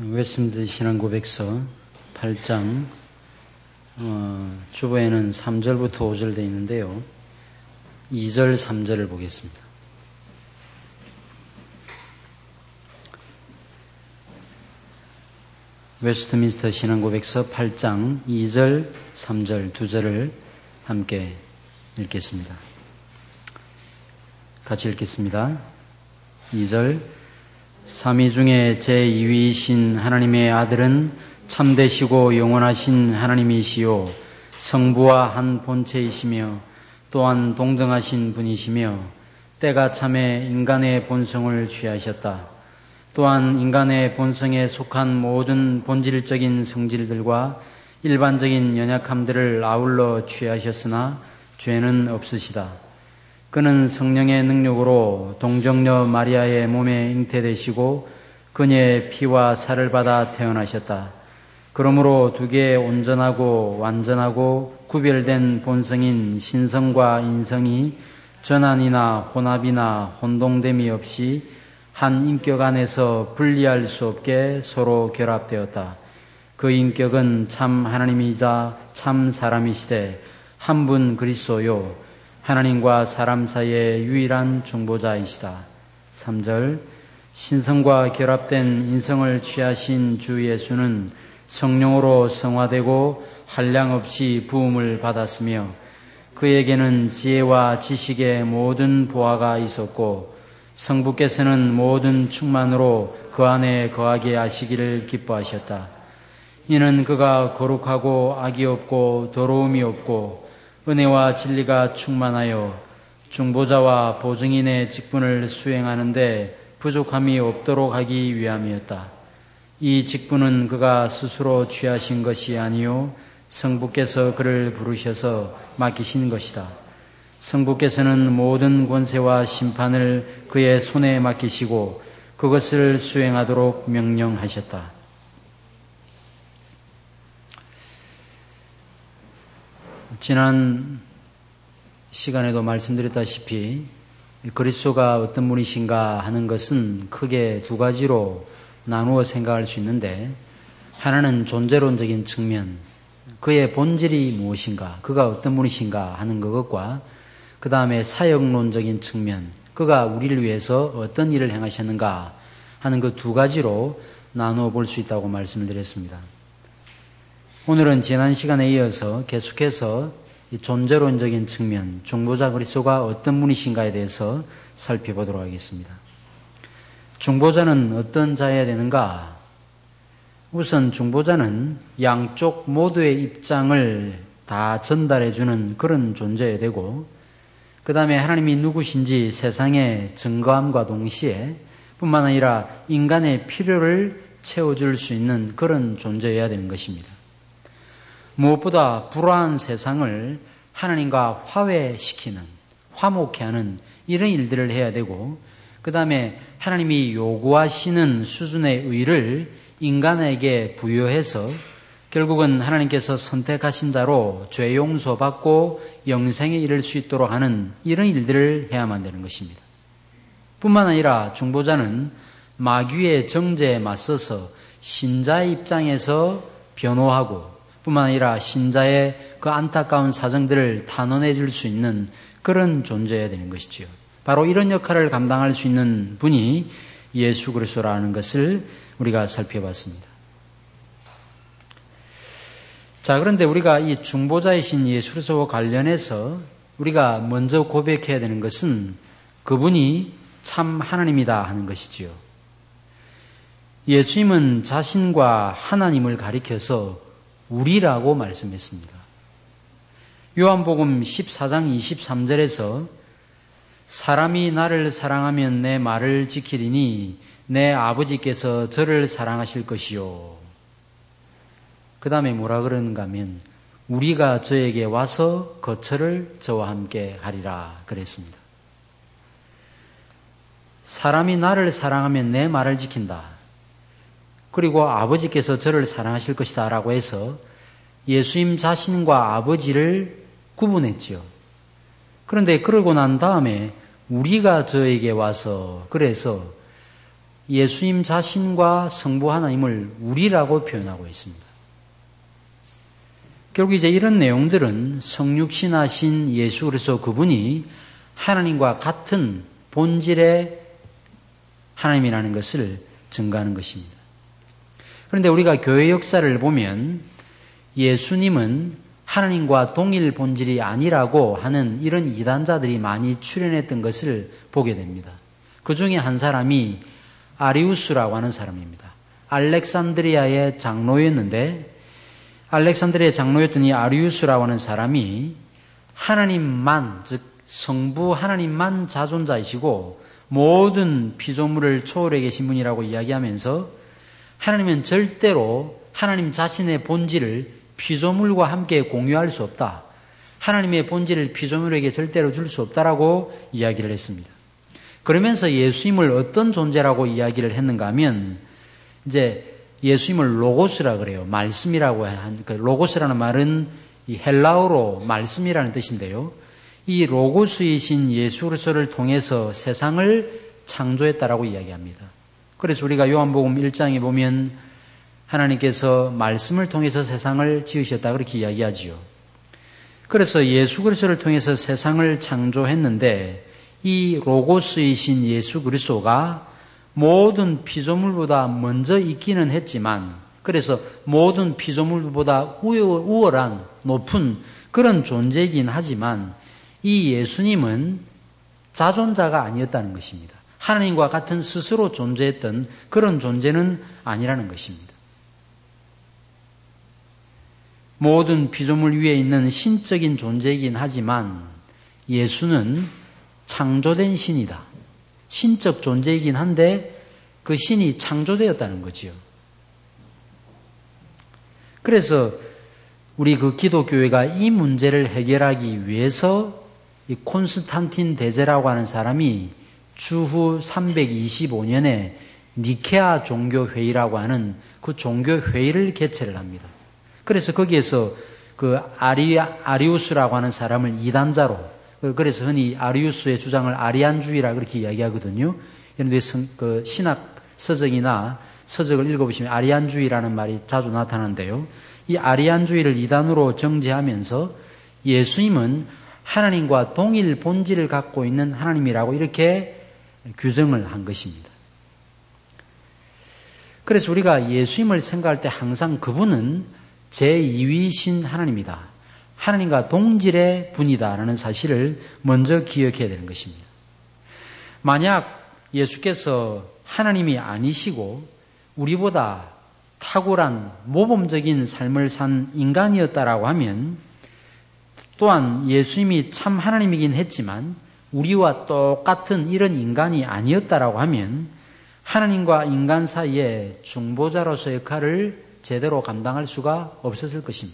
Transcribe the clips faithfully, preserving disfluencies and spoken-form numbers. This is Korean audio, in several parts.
웨스민스터 신앙고백서 팔 장 어, 주보에는 삼 절부터 오 절 되어 있는데요. 이 절, 삼 절을 보겠습니다. 웨스트민스터 신앙고백서 팔 장 이 절, 삼 절 두 절을 함께 읽겠습니다. 같이 읽겠습니다. 이 절. 삼위 중에 제이 위이신 하나님의 아들은 참되시고 영원하신 하나님이시요 성부와 한 본체이시며 또한 동등하신 분이시며 때가 참에 인간의 본성을 취하셨다. 또한 인간의 본성에 속한 모든 본질적인 성질들과 일반적인 연약함들을 아울러 취하셨으나 죄는 없으시다. 그는 성령의 능력으로 동정녀 마리아의 몸에 잉태되시고 그녀의 피와 살을 받아 태어나셨다. 그러므로 두 개의 온전하고 완전하고 구별된 본성인 신성과 인성이 전환이나 혼합이나 혼동됨이 없이 한 인격 안에서 분리할 수 없게 서로 결합되었다. 그 인격은 참 하나님이자 참 사람이시되 한 분 그리스도요 하나님과 사람 사이의 유일한 중보자이시다. 삼 절. 신성과 결합된 인성을 취하신 주 예수는 성령으로 성화되고 한량없이 부음을 받았으며 그에게는 지혜와 지식의 모든 보화가 있었고 성부께서는 모든 충만으로 그 안에 거하게 하시기를 기뻐하셨다. 이는 그가 거룩하고 악이 없고 더러움이 없고 은혜와 진리가 충만하여 중보자와 보증인의 직분을 수행하는데 부족함이 없도록 하기 위함이었다. 이 직분은 그가 스스로 취하신 것이 아니요 성부께서 그를 부르셔서 맡기신 것이다. 성부께서는 모든 권세와 심판을 그의 손에 맡기시고 그것을 수행하도록 명령하셨다. 지난 시간에도 말씀드렸다시피 그리스도가 어떤 분이신가 하는 것은 크게 두 가지로 나누어 생각할 수 있는데, 하나는 존재론적인 측면, 그의 본질이 무엇인가, 그가 어떤 분이신가 하는 것과 그 다음에 사역론적인 측면, 그가 우리를 위해서 어떤 일을 행하셨는가 하는 그 두 가지로 나누어 볼 수 있다고 말씀을 드렸습니다. 오늘은 지난 시간에 이어서 계속해서 이 존재론적인 측면, 중보자 그리스도가 어떤 분이신가에 대해서 살펴보도록 하겠습니다. 중보자는 어떤 자여야 되는가? 우선 중보자는 양쪽 모두의 입장을 다 전달해주는 그런 존재여야 되고, 그 다음에 하나님이 누구신지 세상에 증거함과 동시에 뿐만 아니라 인간의 필요를 채워줄 수 있는 그런 존재여야 되는 것입니다. 무엇보다 불화한 세상을 하나님과 화해시키는, 화목케 하는 이런 일들을 해야 되고, 그 다음에 하나님이 요구하시는 수준의 의를 인간에게 부여해서 결국은 하나님께서 선택하신 자로 죄 용서받고 영생에 이를 수 있도록 하는 이런 일들을 해야만 되는 것입니다. 뿐만 아니라 중보자는 마귀의 정죄에 맞서서 신자의 입장에서 변호하고 뿐만 아니라 신자의 그 안타까운 사정들을 단언해 줄 수 있는 그런 존재여야 되는 것이지요. 바로 이런 역할을 감당할 수 있는 분이 예수 그리스도라는 것을 우리가 살펴봤습니다. 자, 그런데 우리가 이 중보자이신 예수 그리스도와 관련해서 우리가 먼저 고백해야 되는 것은 그분이 참 하나님이다 하는 것이지요. 예수님은 자신과 하나님을 가리켜서 우리라고 말씀했습니다. 요한복음 십사 장 이십삼 절에서 사람이 나를 사랑하면 내 말을 지키리니 내 아버지께서 저를 사랑하실 것이요. 그 다음에 뭐라 그러는가 하면 우리가 저에게 와서 거처를 저와 함께 하리라 그랬습니다. 사람이 나를 사랑하면 내 말을 지킨다. 그리고 아버지께서 저를 사랑하실 것이다 라고 해서 예수님 자신과 아버지를 구분했지요. 그런데 그러고 난 다음에 우리가 저에게 와서, 그래서 예수님 자신과 성부 하나님을 우리라고 표현하고 있습니다. 결국 이제 이런 내용들은 성육신하신 예수 그리스도 그분이 하나님과 같은 본질의 하나님이라는 것을 증거하는 것입니다. 그런데 우리가 교회 역사를 보면 예수님은 하나님과 동일 본질이 아니라고 하는 이런 이단자들이 많이 출현했던 것을 보게 됩니다. 그 중에 한 사람이 아리우스라고 하는 사람입니다. 알렉산드리아의 장로였는데 알렉산드리아의 장로였던 이 아리우스라고 하는 사람이 하나님만, 즉 성부 하나님만 자존자이시고 모든 피조물을 초월해 계신 분이라고 이야기하면서 하나님은 절대로 하나님 자신의 본질을 피조물과 함께 공유할 수 없다. 하나님의 본질을 피조물에게 절대로 줄 수 없다라고 이야기를 했습니다. 그러면서 예수님을 어떤 존재라고 이야기를 했는가 하면 이제 예수님을 로고스라 그래요. 말씀이라고 한, 그 로고스라는 말은 이 헬라어로 말씀이라는 뜻인데요. 이 로고스이신 예수 그리스도를 통해서 세상을 창조했다라고 이야기합니다. 그래서 우리가 요한복음 일 장에 보면 하나님께서 말씀을 통해서 세상을 지으셨다 그렇게 이야기하지요. 그래서 예수 그리스도를 통해서 세상을 창조했는데 이 로고스이신 예수 그리스도가 모든 피조물보다 먼저 있기는 했지만 그래서 모든 피조물보다 우월한 높은 그런 존재이긴 하지만 이 예수님은 자존자가 아니었다는 것입니다. 하나님과 같은 스스로 존재했던 그런 존재는 아니라는 것입니다. 모든 피조물 위에 있는 신적인 존재이긴 하지만 예수는 창조된 신이다. 신적 존재이긴 한데 그 신이 창조되었다는 거지요. 그래서 우리 그 기독교회가 이 문제를 해결하기 위해서 이 콘스탄틴 대제라고 하는 사람이 주후 삼백이십오 년에 니케아 종교회의라고 하는 그 종교회의를 개최를 합니다. 그래서 거기에서 그 아리, 아리우스라고 하는 사람을 이단자로, 그래서 흔히 아리우스의 주장을 아리안주의라 그렇게 이야기하거든요. 그런데 그 신학 서적이나 서적을 읽어보시면 아리안주의라는 말이 자주 나타나는데요. 이 아리안주의를 이단으로 정죄하면서 예수님은 하나님과 동일 본질을 갖고 있는 하나님이라고 이렇게 규정을 한 것입니다. 그래서 우리가 예수님을 생각할 때 항상 그분은 제이 위신 하나님이다. 하나님과 동질의 분이다라는 사실을 먼저 기억해야 되는 것입니다. 만약 예수께서 하나님이 아니시고 우리보다 탁월한 모범적인 삶을 산 인간이었다라고 하면 또한 예수님이 참 하나님이긴 했지만 우리와 똑같은 이런 인간이 아니었다라고 하면 하나님과 인간 사이에 중보자로서의 역할을 제대로 감당할 수가 없었을 것입니다.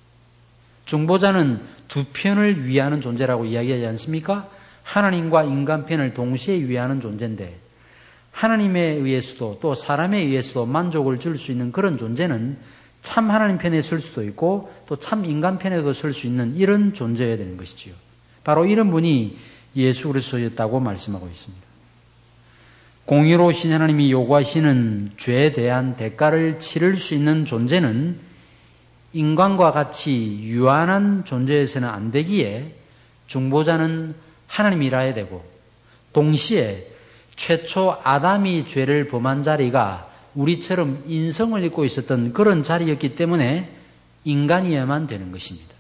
중보자는 두 편을 위하는 존재라고 이야기하지 않습니까? 하나님과 인간 편을 동시에 위하는 존재인데 하나님에 의해서도 또 사람에 의해서도 만족을 줄 수 있는 그런 존재는 참 하나님 편에 설 수도 있고 또 참 인간 편에도 설 수 있는 이런 존재여야 되는 것이지요. 바로 이런 분이 예수 그리스도였다고 말씀하고 있습니다. 공의로우신 하나님이 요구하시는 죄에 대한 대가를 치를 수 있는 존재는 인간과 같이 유한한 존재에서는 안 되기에 중보자는 하나님이라 해야 되고 동시에 최초 아담이 죄를 범한 자리가 우리처럼 인성을 입고 있었던 그런 자리였기 때문에 인간이어야만 되는 것입니다.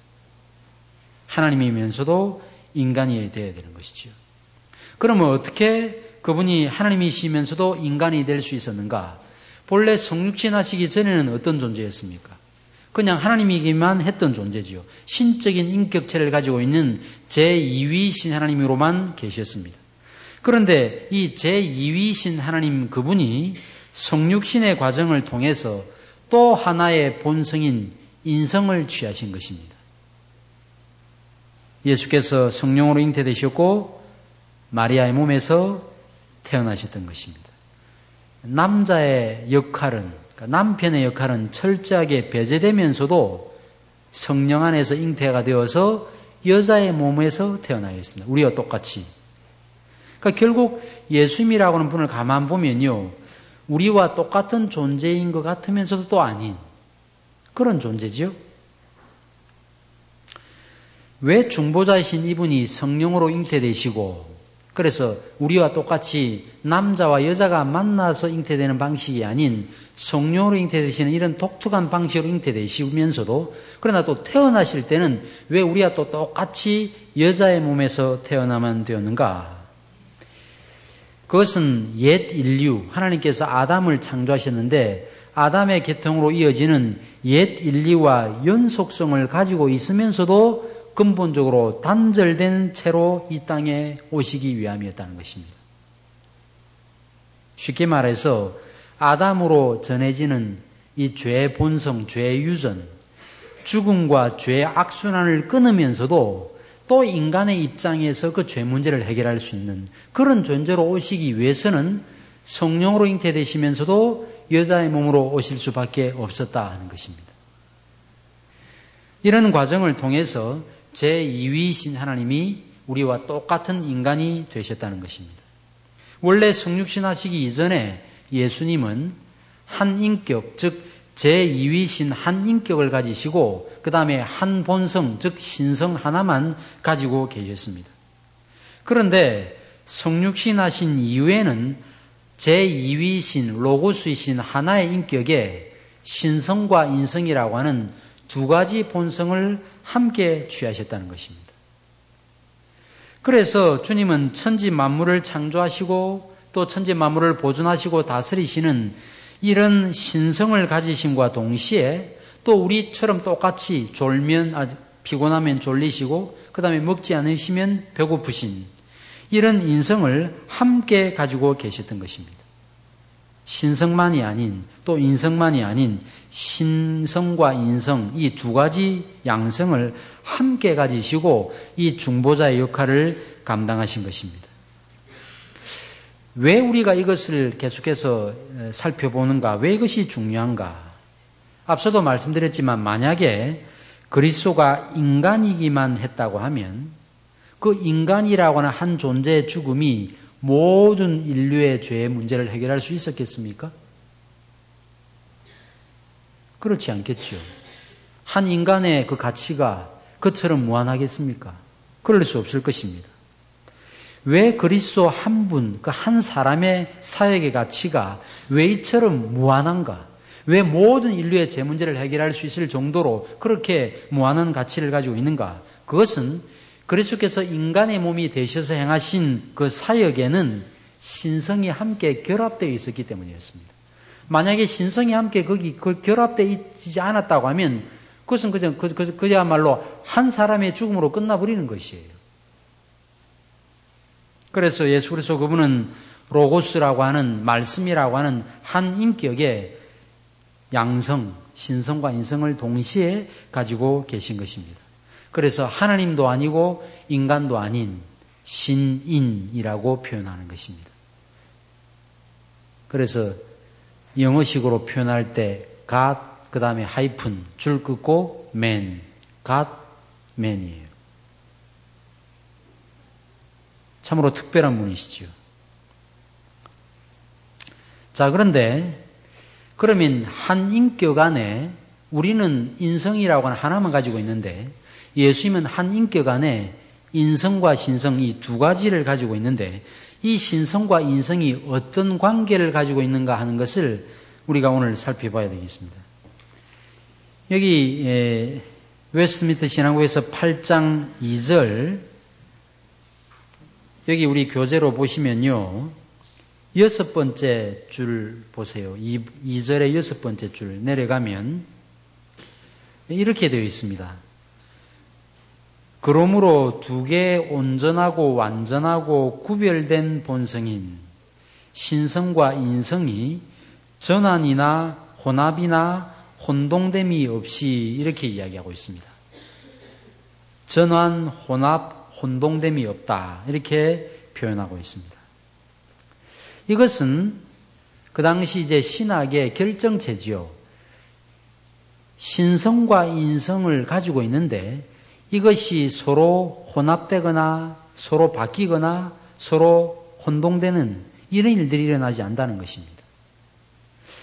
하나님이면서도 인간이 되어야 되는 것이지요. 그러면 어떻게 그분이 하나님이시면서도 인간이 될 수 있었는가? 본래 성육신 하시기 전에는 어떤 존재였습니까? 그냥 하나님이기만 했던 존재지요. 신적인 인격체를 가지고 있는 제이 위이신 하나님으로만 계셨습니다. 그런데 이 제이 위이신 하나님 그분이 성육신의 과정을 통해서 또 하나의 본성인 인성을 취하신 것입니다. 예수께서 성령으로 잉태되셨고 마리아의 몸에서 태어나셨던 것입니다. 남자의 역할은, 그러니까 남편의 역할은 철저하게 배제되면서도 성령 안에서 잉태가 되어서 여자의 몸에서 태어나셨습니다. 우리와 똑같이. 그러니까 결국 예수님이라고 하는 분을 가만 보면요. 우리와 똑같은 존재인 것 같으면서도 또 아닌 그런 존재지요. 왜 중보자이신 이분이 성령으로 잉태되시고 그래서 우리와 똑같이 남자와 여자가 만나서 잉태되는 방식이 아닌 성령으로 잉태되시는 이런 독특한 방식으로 잉태되시면서도 그러나 또 태어나실 때는 왜 우리와 또 똑같이 여자의 몸에서 태어나만 되었는가? 그것은 옛 인류, 하나님께서 아담을 창조하셨는데 아담의 계통으로 이어지는 옛 인류와 연속성을 가지고 있으면서도 근본적으로 단절된 채로 이 땅에 오시기 위함이었다는 것입니다. 쉽게 말해서 아담으로 전해지는 이 죄의 본성, 죄의 유전, 죽음과 죄의 악순환을 끊으면서도 또 인간의 입장에서 그 죄 문제를 해결할 수 있는 그런 존재로 오시기 위해서는 성령으로 잉태되시면서도 여자의 몸으로 오실 수밖에 없었다 하는 것입니다. 이런 과정을 통해서 제이 위이신 하나님이 우리와 똑같은 인간이 되셨다는 것입니다. 원래 성육신 하시기 이전에 예수님은 한 인격, 즉 제이 위이신 한 인격을 가지시고 그 다음에 한 본성, 즉 신성 하나만 가지고 계셨습니다. 그런데 성육신 하신 이후에는 제이 위이신 로고스이신 하나의 인격에 신성과 인성이라고 하는 두 가지 본성을 함께 취하셨다는 것입니다. 그래서 주님은 천지 만물을 창조하시고 또 천지 만물을 보존하시고 다스리시는 이런 신성을 가지심과 동시에 또 우리처럼 똑같이 졸면 아, 피곤하면 졸리시고 그 다음에 먹지 않으시면 배고프신 이런 인성을 함께 가지고 계셨던 것입니다. 신성만이 아닌 또 인성만이 아닌 신성과 인성 이 두 가지 양성을 함께 가지시고 이 중보자의 역할을 감당하신 것입니다. 왜 우리가 이것을 계속해서 살펴보는가? 왜 이것이 중요한가? 앞서도 말씀드렸지만 만약에 그리스도가 인간이기만 했다고 하면 그 인간이라고 하는 한 존재의 죽음이 모든 인류의 죄의 문제를 해결할 수 있었겠습니까? 그렇지 않겠죠. 한 인간의 그 가치가 그처럼 무한하겠습니까? 그럴 수 없을 것입니다. 왜 그리스도 한 분, 그 한 사람의 사역의 가치가 왜 이처럼 무한한가? 왜 모든 인류의 죄 문제를 해결할 수 있을 정도로 그렇게 무한한 가치를 가지고 있는가? 그것은 그리스도께서 인간의 몸이 되셔서 행하신 그 사역에는 신성이 함께 결합되어 있었기 때문이었습니다. 만약에 신성이 함께 거기 그 결합되어 있지 않았다고 하면 그것은 그저, 그, 그, 그야말로 한 사람의 죽음으로 끝나버리는 것이에요. 그래서 예수 그리스도 그분은 로고스라고 하는 말씀이라고 하는 한 인격의 양성, 신성과 인성을 동시에 가지고 계신 것입니다. 그래서 하나님도 아니고 인간도 아닌 신인이라고 표현하는 것입니다. 그래서 영어식으로 표현할 때 God, 그 다음에 하이픈, 줄 긋고 man, God, man이에요. 참으로 특별한 분이시죠. 자, 그런데 그러면 한 인격 안에 우리는 인성이라고 하는 하나만 가지고 있는데 예수님은 한 인격 안에 인성과 신성 이 두 가지를 가지고 있는데 이 신성과 인성이 어떤 관계를 가지고 있는가 하는 것을 우리가 오늘 살펴봐야 되겠습니다. 여기 에, 웨스트민스터 신앙고에서 팔 장 이 절 여기 우리 교재로 보시면요. 여섯 번째 줄 보세요. 이 절의 여섯 번째 줄 내려가면 이렇게 되어 있습니다. 그러므로 두 개의 온전하고 완전하고 구별된 본성인 신성과 인성이 전환이나 혼합이나 혼동됨이 없이 이렇게 이야기하고 있습니다. 전환, 혼합, 혼동됨이 없다. 이렇게 표현하고 있습니다. 이것은 그 당시 이제 신학의 결정체지요. 신성과 인성을 가지고 있는데 이것이 서로 혼합되거나 서로 바뀌거나 서로 혼동되는 이런 일들이 일어나지 않는다는 것입니다.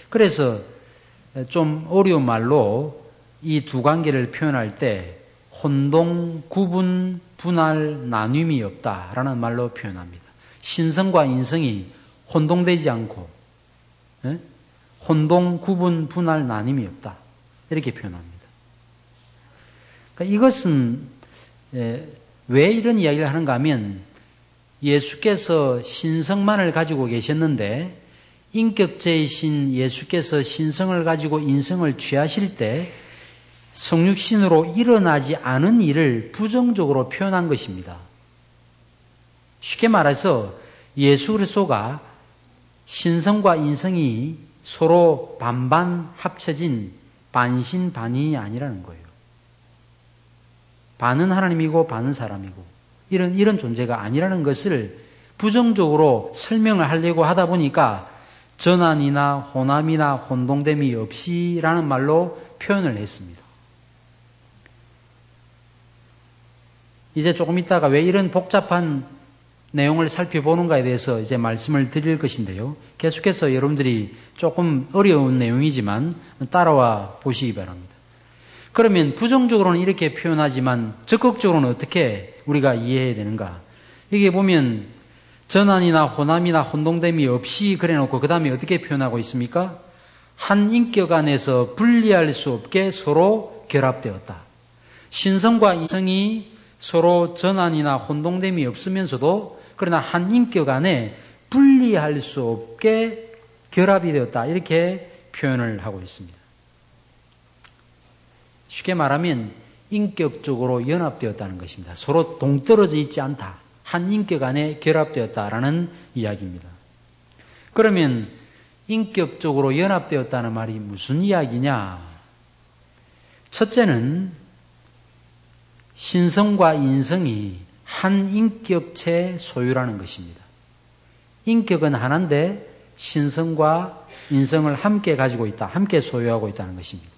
그래서 좀 어려운 말로 이 두 관계를 표현할 때 혼동, 구분, 분할, 나눔이 없다라는 말로 표현합니다. 신성과 인성이 혼동되지 않고 예? 혼동, 구분, 분할, 나눔이 없다. 이렇게 표현합니다. 그러니까 이것은 예, 왜 이런 이야기를 하는가 하면 예수께서 신성만을 가지고 계셨는데 인격체이신 예수께서 신성을 가지고 인성을 취하실 때 성육신으로 일어나지 않은 일을 부정적으로 표현한 것입니다. 쉽게 말해서 예수 그리스도가 신성과 인성이 서로 반반 합쳐진 반신반인이 아니라는 거예요. 반은 하나님이고 반은 사람이고 이런 이런 존재가 아니라는 것을 부정적으로 설명을 하려고 하다 보니까 전환이나 혼함이나 혼동됨이 없이라는 말로 표현을 했습니다. 이제 조금 있다가 왜 이런 복잡한 내용을 살펴보는가에 대해서 이제 말씀을 드릴 것인데요. 계속해서 여러분들이 조금 어려운 내용이지만 따라와 보시기 바랍니다. 그러면 부정적으로는 이렇게 표현하지만 적극적으로는 어떻게 우리가 이해해야 되는가? 여기 보면 전환이나 혼함이나 혼동됨이 없이 그래놓고 그 다음에 어떻게 표현하고 있습니까? 한 인격 안에서 분리할 수 없게 서로 결합되었다. 신성과 인성이 서로 전환이나 혼동됨이 없으면서도 그러나 한 인격 안에 분리할 수 없게 결합이 되었다. 이렇게 표현을 하고 있습니다. 쉽게 말하면 인격적으로 연합되었다는 것입니다. 서로 동떨어져 있지 않다. 한 인격 안에 결합되었다라는 이야기입니다. 그러면 인격적으로 연합되었다는 말이 무슨 이야기냐? 첫째는 신성과 인성이 한 인격체 소유라는 것입니다. 인격은 하나인데 신성과 인성을 함께 가지고 있다. 함께 소유하고 있다는 것입니다.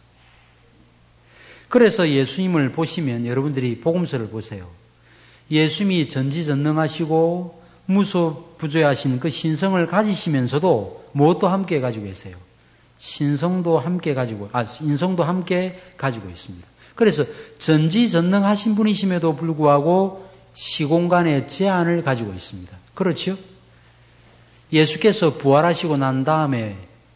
그래서 예수님을 보시면 여러분들이 복음서를 보세요. 예수님이 전지전능하시고 무소부조하신 그 신성을 가지시면서도 무엇도 함께 가지고 계세요. 신성도 함께 가지고, 아, 인성도 함께 가지고 있습니다. 그래서 전지전능하신 분이심에도 불구하고 시공간의 제한을 가지고 있습니다. 그렇죠? 예수께서 부활하시고 난 다음에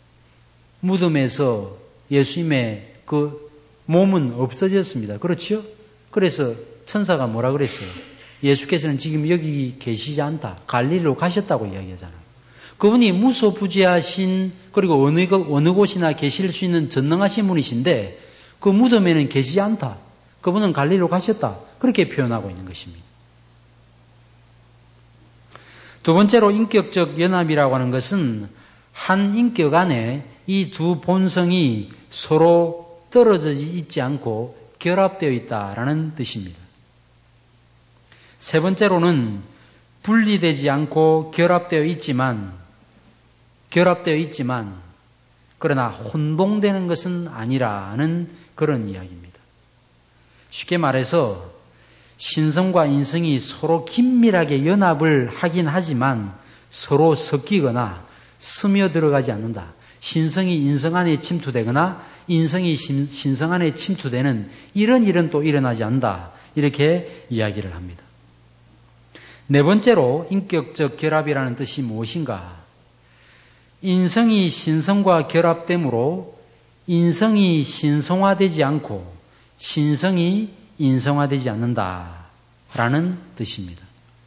무덤에서 예수님의 그 몸은 없어졌습니다. 그렇죠? 그래서 천사가 뭐라 그랬어요? 예수께서는 지금 여기 계시지 않다. 갈릴리로 가셨다고 이야기하잖아요. 그분이 무소부지하신 그리고 어느, 어느 곳이나 계실 수 있는 전능하신 분이신데 그 무덤에는 계시지 않다. 그분은 갈릴리로 가셨다. 그렇게 표현하고 있는 것입니다. 두 번째로 인격적 연합이라고 하는 것은 한 인격 안에 이 두 본성이 서로 떨어져 있지 않고 결합되어 있다라는 뜻입니다. 세 번째로는 분리되지 않고 결합되어 있지만 결합되어 있지만 그러나 혼동되는 것은 아니라는 그런 이야기입니다. 쉽게 말해서 신성과 인성이 서로 긴밀하게 연합을 하긴 하지만 서로 섞이거나 스며들어가지 않는다. 신성이 인성 안에 침투되거나 인성이 신성 안에 침투되는 이런 일은 또 일어나지 않는다. 이렇게 이야기를 합니다. 네 번째로 인격적 결합이라는 뜻이 무엇인가? 인성이 신성과 결합되므로 인성이 신성화되지 않고 신성이 인성화되지 않는다라는 뜻입니다.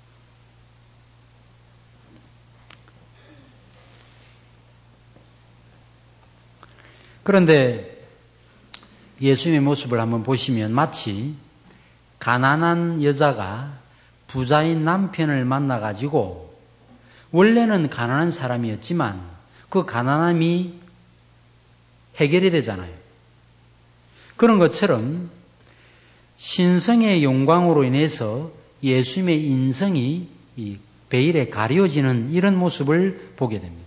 그런데 예수님의 모습을 한번 보시면 마치 가난한 여자가 부자인 남편을 만나가지고 원래는 가난한 사람이었지만 그 가난함이 해결이 되잖아요. 그런 것처럼 신성의 영광으로 인해서 예수님의 인성이 이 베일에 가려지는 이런 모습을 보게 됩니다.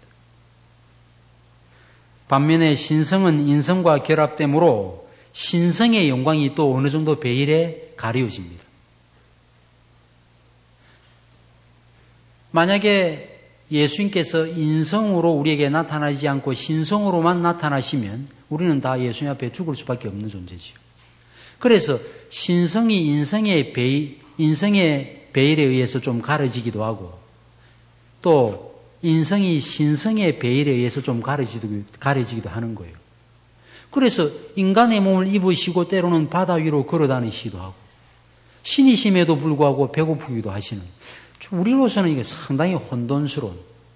반면에 신성은 인성과 결합되므로 신성의 영광이 또 어느 정도 베일에 가려집니다. 만약에 예수님께서 인성으로 우리에게 나타나지 않고 신성으로만 나타나시면 우리는 다 예수님 앞에 죽을 수밖에 없는 존재지요. 그래서 신성이 인성의 베일, 인성의 베일에 의해서 좀 가려지기도 하고 또 인성이 신성의 베일에 의해서 좀 가려지기도, 가려지기도 하는 거예요. 그래서 인간의 몸을 입으시고 때로는 바다 위로 걸어다니시기도 하고 신이심에도 불구하고 배고프기도 하시는, 우리로서는 이게 상당히 혼돈스러운,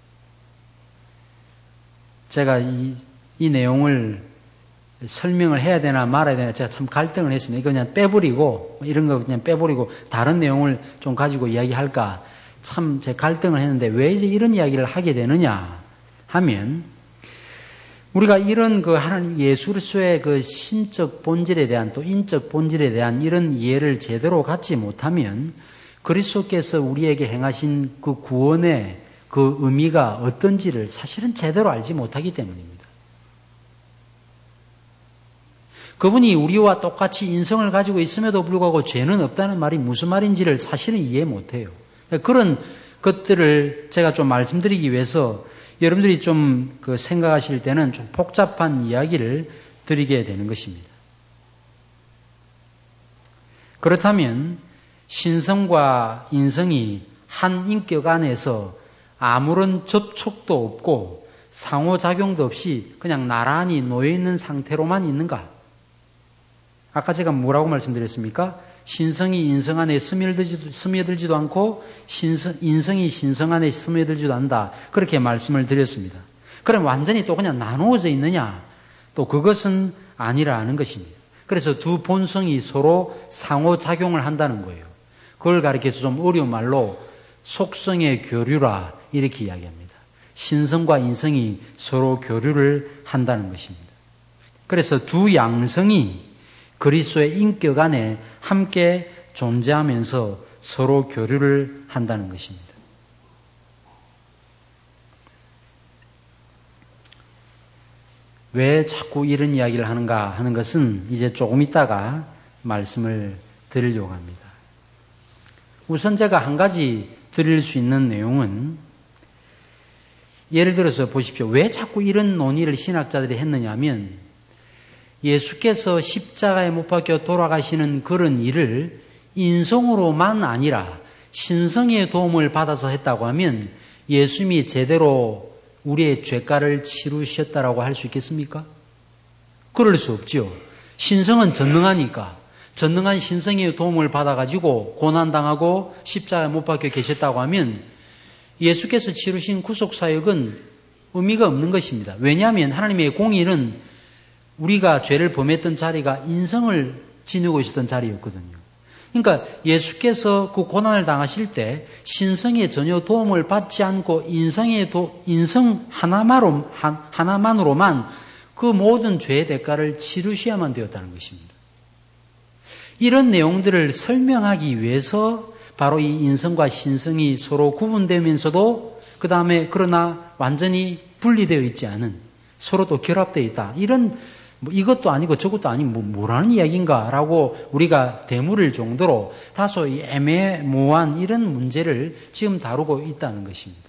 제가 이, 이 내용을 설명을 해야 되나 말아야 되나 제가 참 갈등을 했습니다. 이거 그냥 빼버리고 이런 거 그냥 빼버리고 다른 내용을 좀 가지고 이야기할까 참 제가 갈등을 했는데 왜 이제 이런 이야기를 하게 되느냐 하면 우리가 이런 그 하나님 예수 그리스도의 그 신적 본질에 대한 또 인적 본질에 대한 이런 이해를 제대로 갖지 못하면 그리스도께서 우리에게 행하신 그 구원의 그 의미가 어떤지를 사실은 제대로 알지 못하기 때문입니다. 그분이 우리와 똑같이 인성을 가지고 있음에도 불구하고 죄는 없다는 말이 무슨 말인지를 사실은 이해 못해요. 그런 것들을 제가 좀 말씀드리기 위해서 여러분들이 좀 그 생각하실 때는 좀 복잡한 이야기를 드리게 되는 것입니다. 그렇다면 신성과 인성이 한 인격 안에서 아무런 접촉도 없고 상호작용도 없이 그냥 나란히 놓여있는 상태로만 있는가? 아까 제가 뭐라고 말씀드렸습니까? 신성이 인성 안에 스며들지도, 스며들지도 않고 신성, 인성이 신성 안에 스며들지도 않는다. 그렇게 말씀을 드렸습니다. 그럼 완전히 또 그냥 나누어져 있느냐? 또 그것은 아니라는 것입니다. 그래서 두 본성이 서로 상호작용을 한다는 거예요. 그걸 가리켜서 좀 어려운 말로 속성의 교류라 이렇게 이야기합니다. 신성과 인성이 서로 교류를 한다는 것입니다. 그래서 두 양성이 그리스도의 인격 안에 함께 존재하면서 서로 교류를 한다는 것입니다. 왜 자꾸 이런 이야기를 하는가 하는 것은 이제 조금 있다가 말씀을 드리려고 합니다. 우선 제가 한 가지 드릴 수 있는 내용은 예를 들어서 보십시오. 왜 자꾸 이런 논의를 신학자들이 했느냐 하면 예수께서 십자가에 못 박혀 돌아가시는 그런 일을 인성으로만 아니라 신성의 도움을 받아서 했다고 하면 예수님이 제대로 우리의 죄가를 치르셨다라고 할 수 있겠습니까? 그럴 수 없지요. 신성은 전능하니까 전능한 신성의 도움을 받아가지고 고난당하고 십자가에 못 박혀 계셨다고 하면 예수께서 치르신 구속사역은 의미가 없는 것입니다. 왜냐하면 하나님의 공의는 우리가 죄를 범했던 자리가 인성을 지니고 있었던 자리였거든요. 그러니까 예수께서 그 고난을 당하실 때 신성에 전혀 도움을 받지 않고 인성의 도, 인성 하나만으로, 하나만으로만 그 모든 죄의 대가를 치르셔야만 되었다는 것입니다. 이런 내용들을 설명하기 위해서 바로 이 인성과 신성이 서로 구분되면서도 그 다음에 그러나 완전히 분리되어 있지 않은 서로 또 결합되어 있다. 이런 뭐 이것도 아니고 저것도 아니고 뭐 뭐라는 이야기인가라고 우리가 되물을 정도로 다소 애매모호한 이런 문제를 지금 다루고 있다는 것입니다.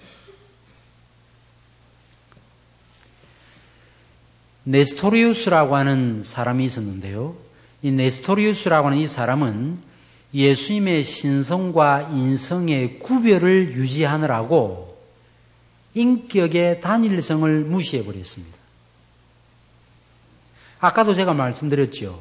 네스토리우스라고 하는 사람이 있었는데요. 이 네스토리우스라고 하는 이 사람은 예수님의 신성과 인성의 구별을 유지하느라고 인격의 단일성을 무시해버렸습니다. 아까도 제가 말씀드렸죠.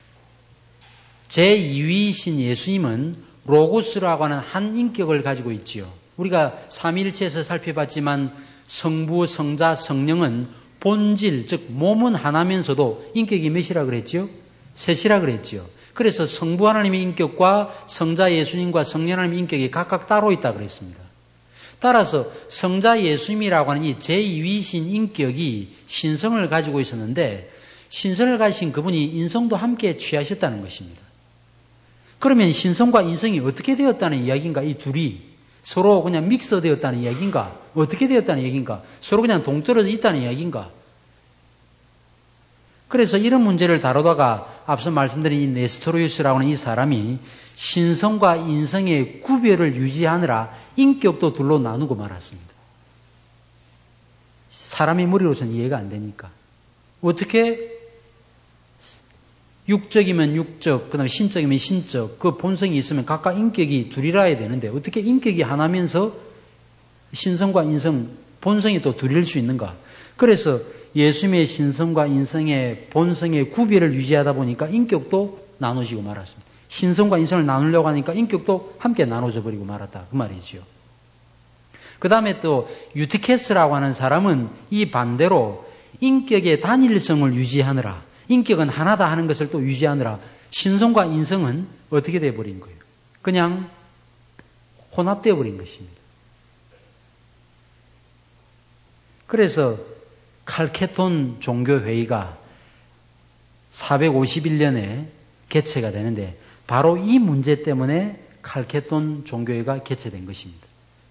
제이 위이신 예수님은 로고스라고 하는 한 인격을 가지고 있지요. 우리가 삼위일체에서 살펴봤지만 성부, 성자, 성령은 본질, 즉 몸은 하나면서도 인격이 몇이라 그랬죠? 셋이라 그랬죠. 그래서 성부 하나님의 인격과 성자 예수님과 성령 하나님의 인격이 각각 따로 있다 그랬습니다. 따라서 성자 예수님이라고 하는 이 제이 위이신 인격이 신성을 가지고 있었는데 신성을 가지신 그분이 인성도 함께 취하셨다는 것입니다. 그러면 신성과 인성이 어떻게 되었다는 이야기인가? 이 둘이 서로 그냥 믹서되었다는 이야기인가? 어떻게 되었다는 이야기인가? 서로 그냥 동떨어져 있다는 이야기인가? 그래서 이런 문제를 다루다가 앞서 말씀드린 이 네스토리우스라고 하는 이 사람이 신성과 인성의 구별을 유지하느라 인격도 둘로 나누고 말았습니다. 사람의 머리로서는 이해가 안 되니까. 어떻게 육적이면 육적, 그 다음에 신적이면 신적, 그 본성이 있으면 각각 인격이 둘이라야 되는데 어떻게 인격이 하나면서 신성과 인성, 본성이 또 둘일 수 있는가? 그래서 예수님의 신성과 인성의 본성의 구별을 유지하다 보니까 인격도 나눠지고 말았습니다. 신성과 인성을 나누려고 하니까 인격도 함께 나눠져 버리고 말았다. 그 말이지요. 그 다음에 또 유티케스라고 하는 사람은 이 반대로 인격의 단일성을 유지하느라, 인격은 하나다 하는 것을 또 유지하느라 신성과 인성은 어떻게 되어버린 거예요? 그냥 혼합되어 버린 것입니다. 그래서 칼케톤 종교회의가 사백오십일 년에 개최가 되는데 바로 이 문제 때문에 칼케톤 종교회가 개최된 것입니다.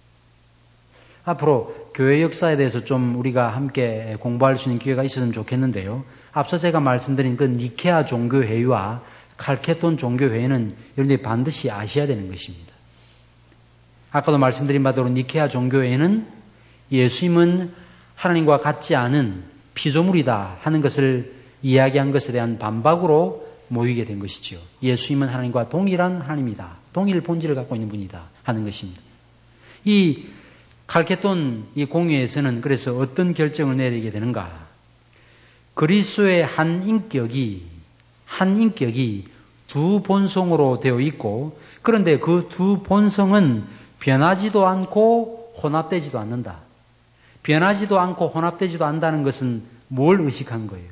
앞으로 교회 역사에 대해서 좀 우리가 함께 공부할 수 있는 기회가 있었으면 좋겠는데요. 앞서 제가 말씀드린 그 니케아 종교회의와 칼케톤 종교회의는 여러분들이 반드시 아셔야 되는 것입니다. 아까도 말씀드린 바대로 니케아 종교회의는 예수님은 하나님과 같지 않은 피조물이다 하는 것을 이야기한 것에 대한 반박으로 모이게 된 것이지요. 예수님은 하나님과 동일한 하나님이다. 동일 본질을 갖고 있는 분이다 하는 것입니다. 이 칼케톤 이 공회에서는 그래서 어떤 결정을 내리게 되는가? 그리스도의 한 인격이 한 인격이 두 본성으로 되어 있고 그런데 그 두 본성은 변하지도 않고 혼합되지도 않는다. 변하지도 않고 혼합되지도 않는다는 것은 뭘 의식한 거예요?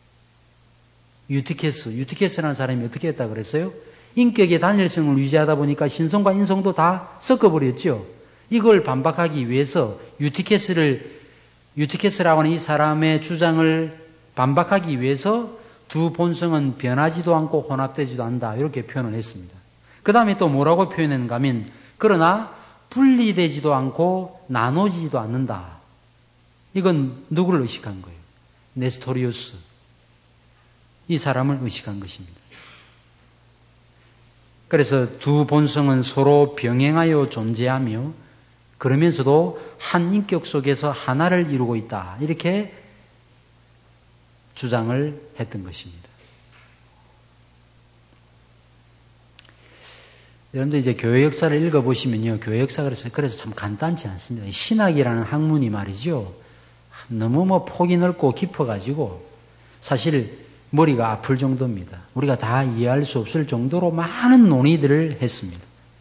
유티케스, 유티케스라는 사람이 어떻게 했다 그랬어요? 인격의 단일성을 유지하다 보니까 신성과 인성도 다 섞어버렸죠. 이걸 반박하기 위해서 유티케스를, 유티케스라고 하는 이 사람의 주장을 반박하기 위해서 두 본성은 변하지도 않고 혼합되지도 않는다. 이렇게 표현을 했습니다. 그 다음에 또 뭐라고 표현했는가 하면, 그러나 분리되지도 않고 나눠지지도 않는다. 이건 누구를 의식한 거예요? 네스토리우스. 이 사람을 의식한 것입니다. 그래서 두 본성은 서로 병행하여 존재하며 그러면서도 한 인격 속에서 하나를 이루고 있다. 이렇게 주장을 했던 것입니다. 여러분들 이제 교회 역사를 읽어보시면요. 교회 역사가 그래서 참 간단치 않습니다. 신학이라는 학문이 말이죠. 너무 뭐 폭이 넓고 깊어가지고 사실 머리가 아플 정도입니다. 우리가 다 이해할 수 없을 정도로 많은 논의들을 했습니다.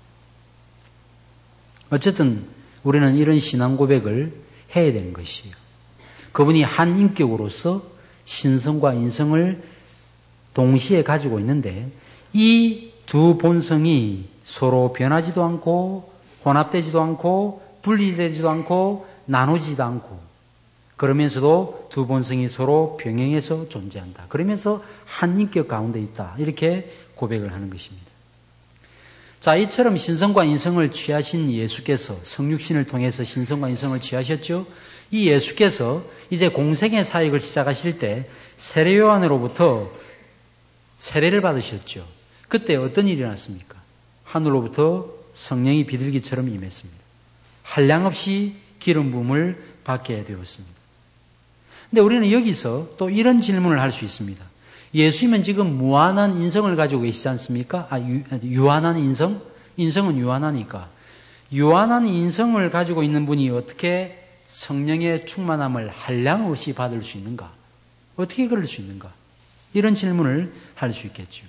어쨌든 우리는 이런 신앙 고백을 해야 되는 것이에요. 그분이 한 인격으로서 신성과 인성을 동시에 가지고 있는데 이 두 본성이 서로 변하지도 않고 혼합되지도 않고 분리되지도 않고 나누지도 않고 그러면서도 두 본성이 서로 병행해서 존재한다. 그러면서 한 인격 가운데 있다. 이렇게 고백을 하는 것입니다. 자, 이처럼 신성과 인성을 취하신 예수께서 성육신을 통해서 신성과 인성을 취하셨죠. 이 예수께서 이제 공생의 사역을 시작하실 때 세례 요한으로부터 세례를 받으셨죠. 그때 어떤 일이 일어났습니까? 하늘로부터 성령이 비둘기처럼 임했습니다. 한량없이 기름 부음을 받게 되었습니다. 근데 우리는 여기서 또 이런 질문을 할 수 있습니다. 예수님은 지금 무한한 인성을 가지고 계시지 않습니까? 아, 유, 유한한 인성? 인성은 유한하니까. 유한한 인성을 가지고 있는 분이 어떻게 성령의 충만함을 한량없이 받을 수 있는가? 어떻게 그럴 수 있는가? 이런 질문을 할 수 있겠죠.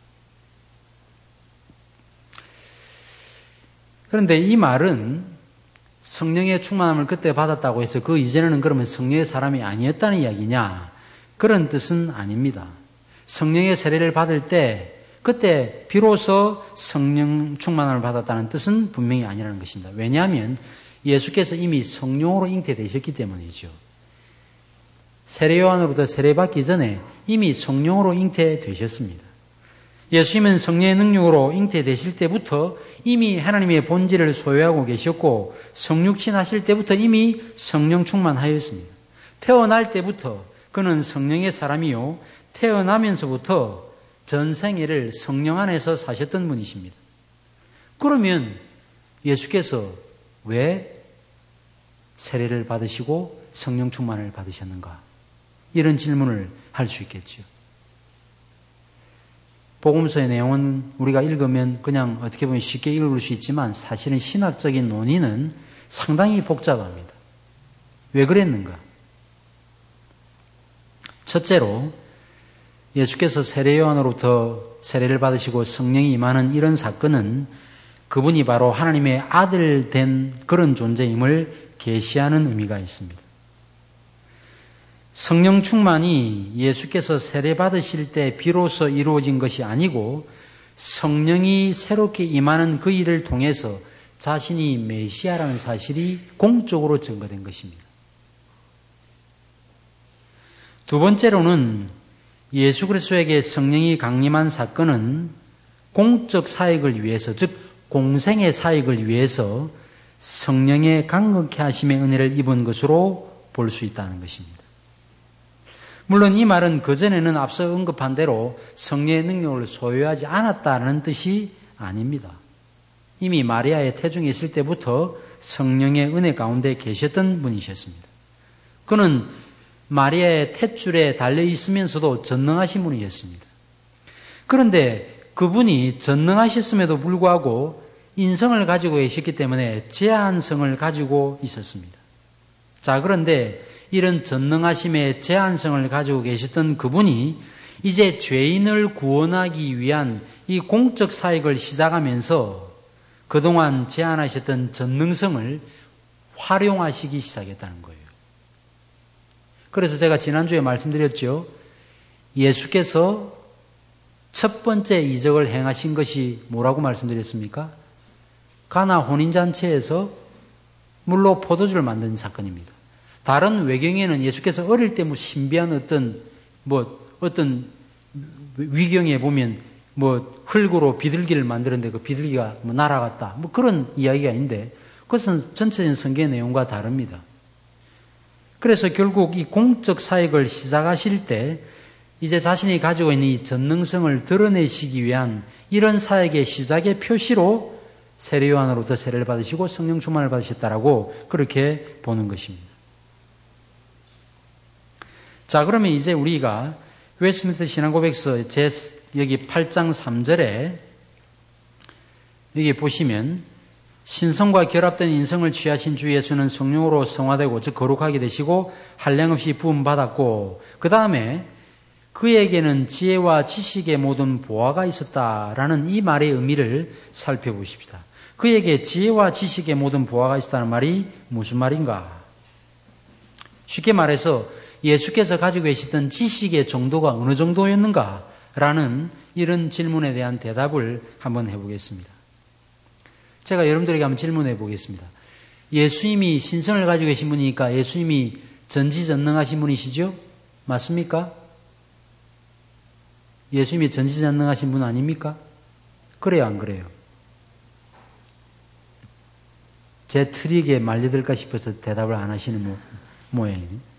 그런데 이 말은 성령의 충만함을 그때 받았다고 해서 그 이전에는 그러면 성령의 사람이 아니었다는 이야기냐? 그런 뜻은 아닙니다. 성령의 세례를 받을 때 그때 비로소 성령 충만함을 받았다는 뜻은 분명히 아니라는 것입니다. 왜냐하면 예수께서 이미 성령으로 잉태되셨기 때문이죠. 세례 요한으로부터 세례받기 전에 이미 성령으로 잉태되셨습니다. 예수님은 성령의 능력으로 잉태되실 때부터 이미 하나님의 본질을 소유하고 계셨고 성육신 하실 때부터 이미 성령 충만하였습니다. 태어날 때부터 그는 성령의 사람이요 태어나면서부터 전생애를 성령 안에서 사셨던 분이십니다. 그러면 예수께서 왜 세례를 받으시고 성령 충만을 받으셨는가? 이런 질문을 할 수 있겠죠. 복음서의 내용은 우리가 읽으면 그냥 어떻게 보면 쉽게 읽을 수 있지만 사실은 신학적인 논의는 상당히 복잡합니다. 왜 그랬는가? 첫째로 예수께서 세례 요한으로부터 세례를 받으시고 성령이 임하는 이런 사건은 그분이 바로 하나님의 아들 된 그런 존재임을 계시하는 의미가 있습니다. 성령 충만이 예수께서 세례 받으실 때 비로소 이루어진 것이 아니고 성령이 새롭게 임하는 그 일을 통해서 자신이 메시아라는 사실이 공적으로 증거된 것입니다. 두 번째로는 예수 그리스도에게 성령이 강림한 사건은 공적 사역을 위해서, 즉 공생의 사역을 위해서 성령의 강건케 하심의 은혜를 입은 것으로 볼 수 있다는 것입니다. 물론 이 말은 그전에는 앞서 언급한 대로 성령의 능력을 소유하지 않았다는 뜻이 아닙니다. 이미 마리아의 태중에 있을 때부터 성령의 은혜 가운데 계셨던 분이셨습니다. 그는 마리아의 탯줄에 달려 있으면서도 전능하신 분이었습니다. 그런데 그분이 전능하셨음에도 불구하고 인성을 가지고 계셨기 때문에 제한성을 가지고 있었습니다. 자, 그런데 이런 전능하심의 제한성을 가지고 계셨던 그분이 이제 죄인을 구원하기 위한 이 공적 사역을 시작하면서 그동안 제한하셨던 전능성을 활용하시기 시작했다는 거예요. 그래서 제가 지난주에 말씀드렸죠. 예수께서 첫 번째 이적을 행하신 것이 뭐라고 말씀드렸습니까? 가나 혼인잔치에서 물로 포도주를 만든 사건입니다. 다른 외경에는 예수께서 어릴 때 뭐 신비한 어떤 뭐 어떤 위경에 보면 뭐 흙으로 비둘기를 만들었는데 그 비둘기가 뭐 날아갔다 뭐 그런 이야기가 있는데 그것은 전체적인 성경의 내용과 다릅니다. 그래서 결국 이 공적 사역을 시작하실 때 이제 자신이 가지고 있는 이 전능성을 드러내시기 위한 이런 사역의 시작의 표시로 세례 요한으로부터 세례를 받으시고 성령 충만을 받으셨다라고 그렇게 보는 것입니다. 자, 그러면 이제 우리가 웨스트민스터 신앙고백서 제 여기 팔 장 삼 절에 여기 보시면 신성과 결합된 인성을 취하신 주 예수는 성령으로 성화되고 즉 거룩하게 되시고 한량없이 부음받았고 그 다음에 그에게는 지혜와 지식의 모든 보화가 있었다라는 이 말의 의미를 살펴보십시다. 그에게 지혜와 지식의 모든 보화가 있었다는 말이 무슨 말인가? 쉽게 말해서 예수께서 가지고 계시던 지식의 정도가 어느 정도였는가? 라는 이런 질문에 대한 대답을 한번 해보겠습니다. 제가 여러분들에게 한번 질문해 보겠습니다. 예수님이 신성을 가지고 계신 분이니까 예수님이 전지전능하신 분이시죠? 맞습니까? 예수님이 전지전능하신 분 아닙니까? 그래요, 안 그래요? 제 트릭에 말려들까 싶어서 대답을 안 하시는 모, 모양이에요.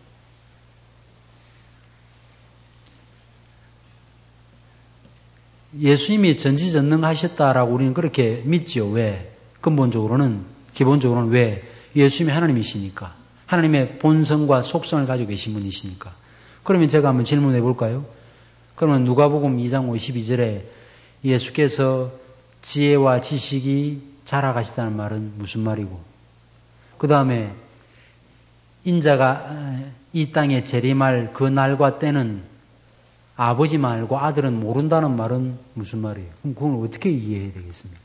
예수님이 전지전능하셨다라고 우리는 그렇게 믿지요. 왜? 근본적으로는, 기본적으로는 왜? 예수님이 하나님이시니까. 하나님의 본성과 속성을 가지고 계신 분이시니까. 그러면 제가 한번 질문해 볼까요? 그러면 누가복음 이 장 오십이 절에 예수께서 지혜와 지식이 자라가시다는 말은 무슨 말이고, 그 다음에 인자가 이 땅에 재림할 그 날과 때는 아버지만 알고 아들은 모른다는 말은 무슨 말이에요? 그럼 그걸 어떻게 이해해야 되겠습니까?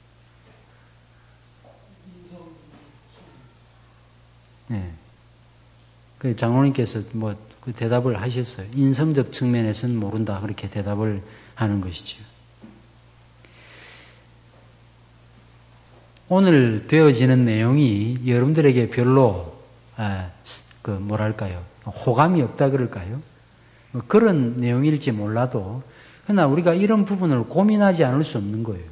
네. 그 장로님께서 뭐 그 대답을 하셨어요. 인성적 측면에서는 모른다. 그렇게 대답을 하는 것이죠. 오늘 되어지는 내용이 여러분들에게 별로 아, 그 뭐랄까요? 호감이 없다 그럴까요? 뭐 그런 내용일지 몰라도 그러나 우리가 이런 부분을 고민하지 않을 수 없는 거예요.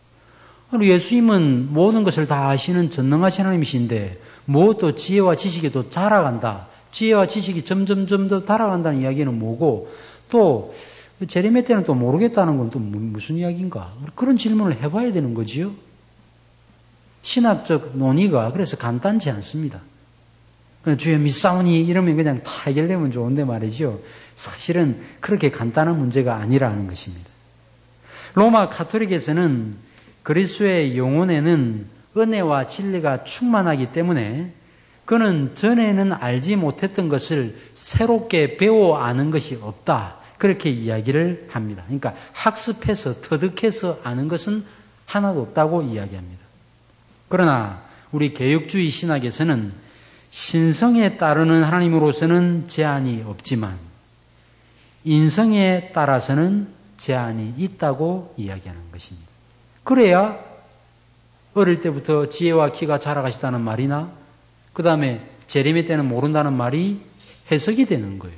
예수님은 모든 것을 다 아시는 전능하신 하나님이신데 뭐 또 지혜와 지식이 또 자라간다. 지혜와 지식이 점점점 더 달아간다는 이야기는 뭐고 또 재림의 때는 또 모르겠다는 건 또 무슨 이야기인가? 그런 질문을 해봐야 되는 거지요. 신학적 논의가 그래서 간단치 않습니다. 주여 믿사오니 이러면 그냥 다 해결되면 좋은데 말이죠. 사실은 그렇게 간단한 문제가 아니라는 것입니다. 로마 가톨릭에서는 그리스도의 영혼에는 은혜와 진리가 충만하기 때문에 그는 전에는 알지 못했던 것을 새롭게 배워 아는 것이 없다. 그렇게 이야기를 합니다. 그러니까 학습해서 터득해서 아는 것은 하나도 없다고 이야기합니다. 그러나 우리 개혁주의 신학에서는 신성에 따르는 하나님으로서는 제한이 없지만 인성에 따라서는 제한이 있다고 이야기하는 것입니다. 그래야 어릴 때부터 지혜와 키가 자라가시다는 말이나 그 다음에 재림의 때는 모른다는 말이 해석이 되는 거예요.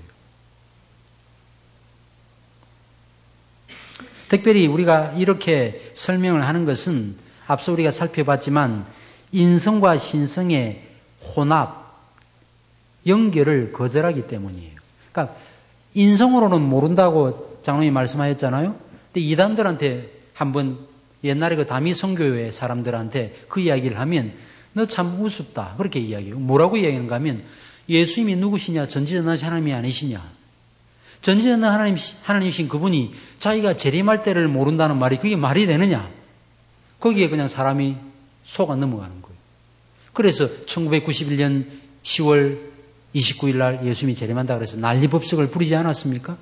특별히 우리가 이렇게 설명을 하는 것은 앞서 우리가 살펴봤지만 인성과 신성의 혼합, 연결을 거절하기 때문이에요. 그러니까 인성으로는 모른다고 장로님이 말씀하셨잖아요. 근데 이단들한테 한번 옛날에 그 다미 선교회 사람들한테 그 이야기를 하면 너 참 우습다. 그렇게 이야기해요. 뭐라고 이야기하는가 하면 예수님이 누구시냐? 전지전능하신 하나님이 아니시냐? 전지전능한 하나님, 하나님이신 그분이 자기가 재림할 때를 모른다는 말이 그게 말이 되느냐? 거기에 그냥 사람이 속아 넘어가는 거예요. 그래서 천구백구십일 년 시월 이십구일 날 예수님이 재림한다 그래서 난리법석을 부리지 않았습니까?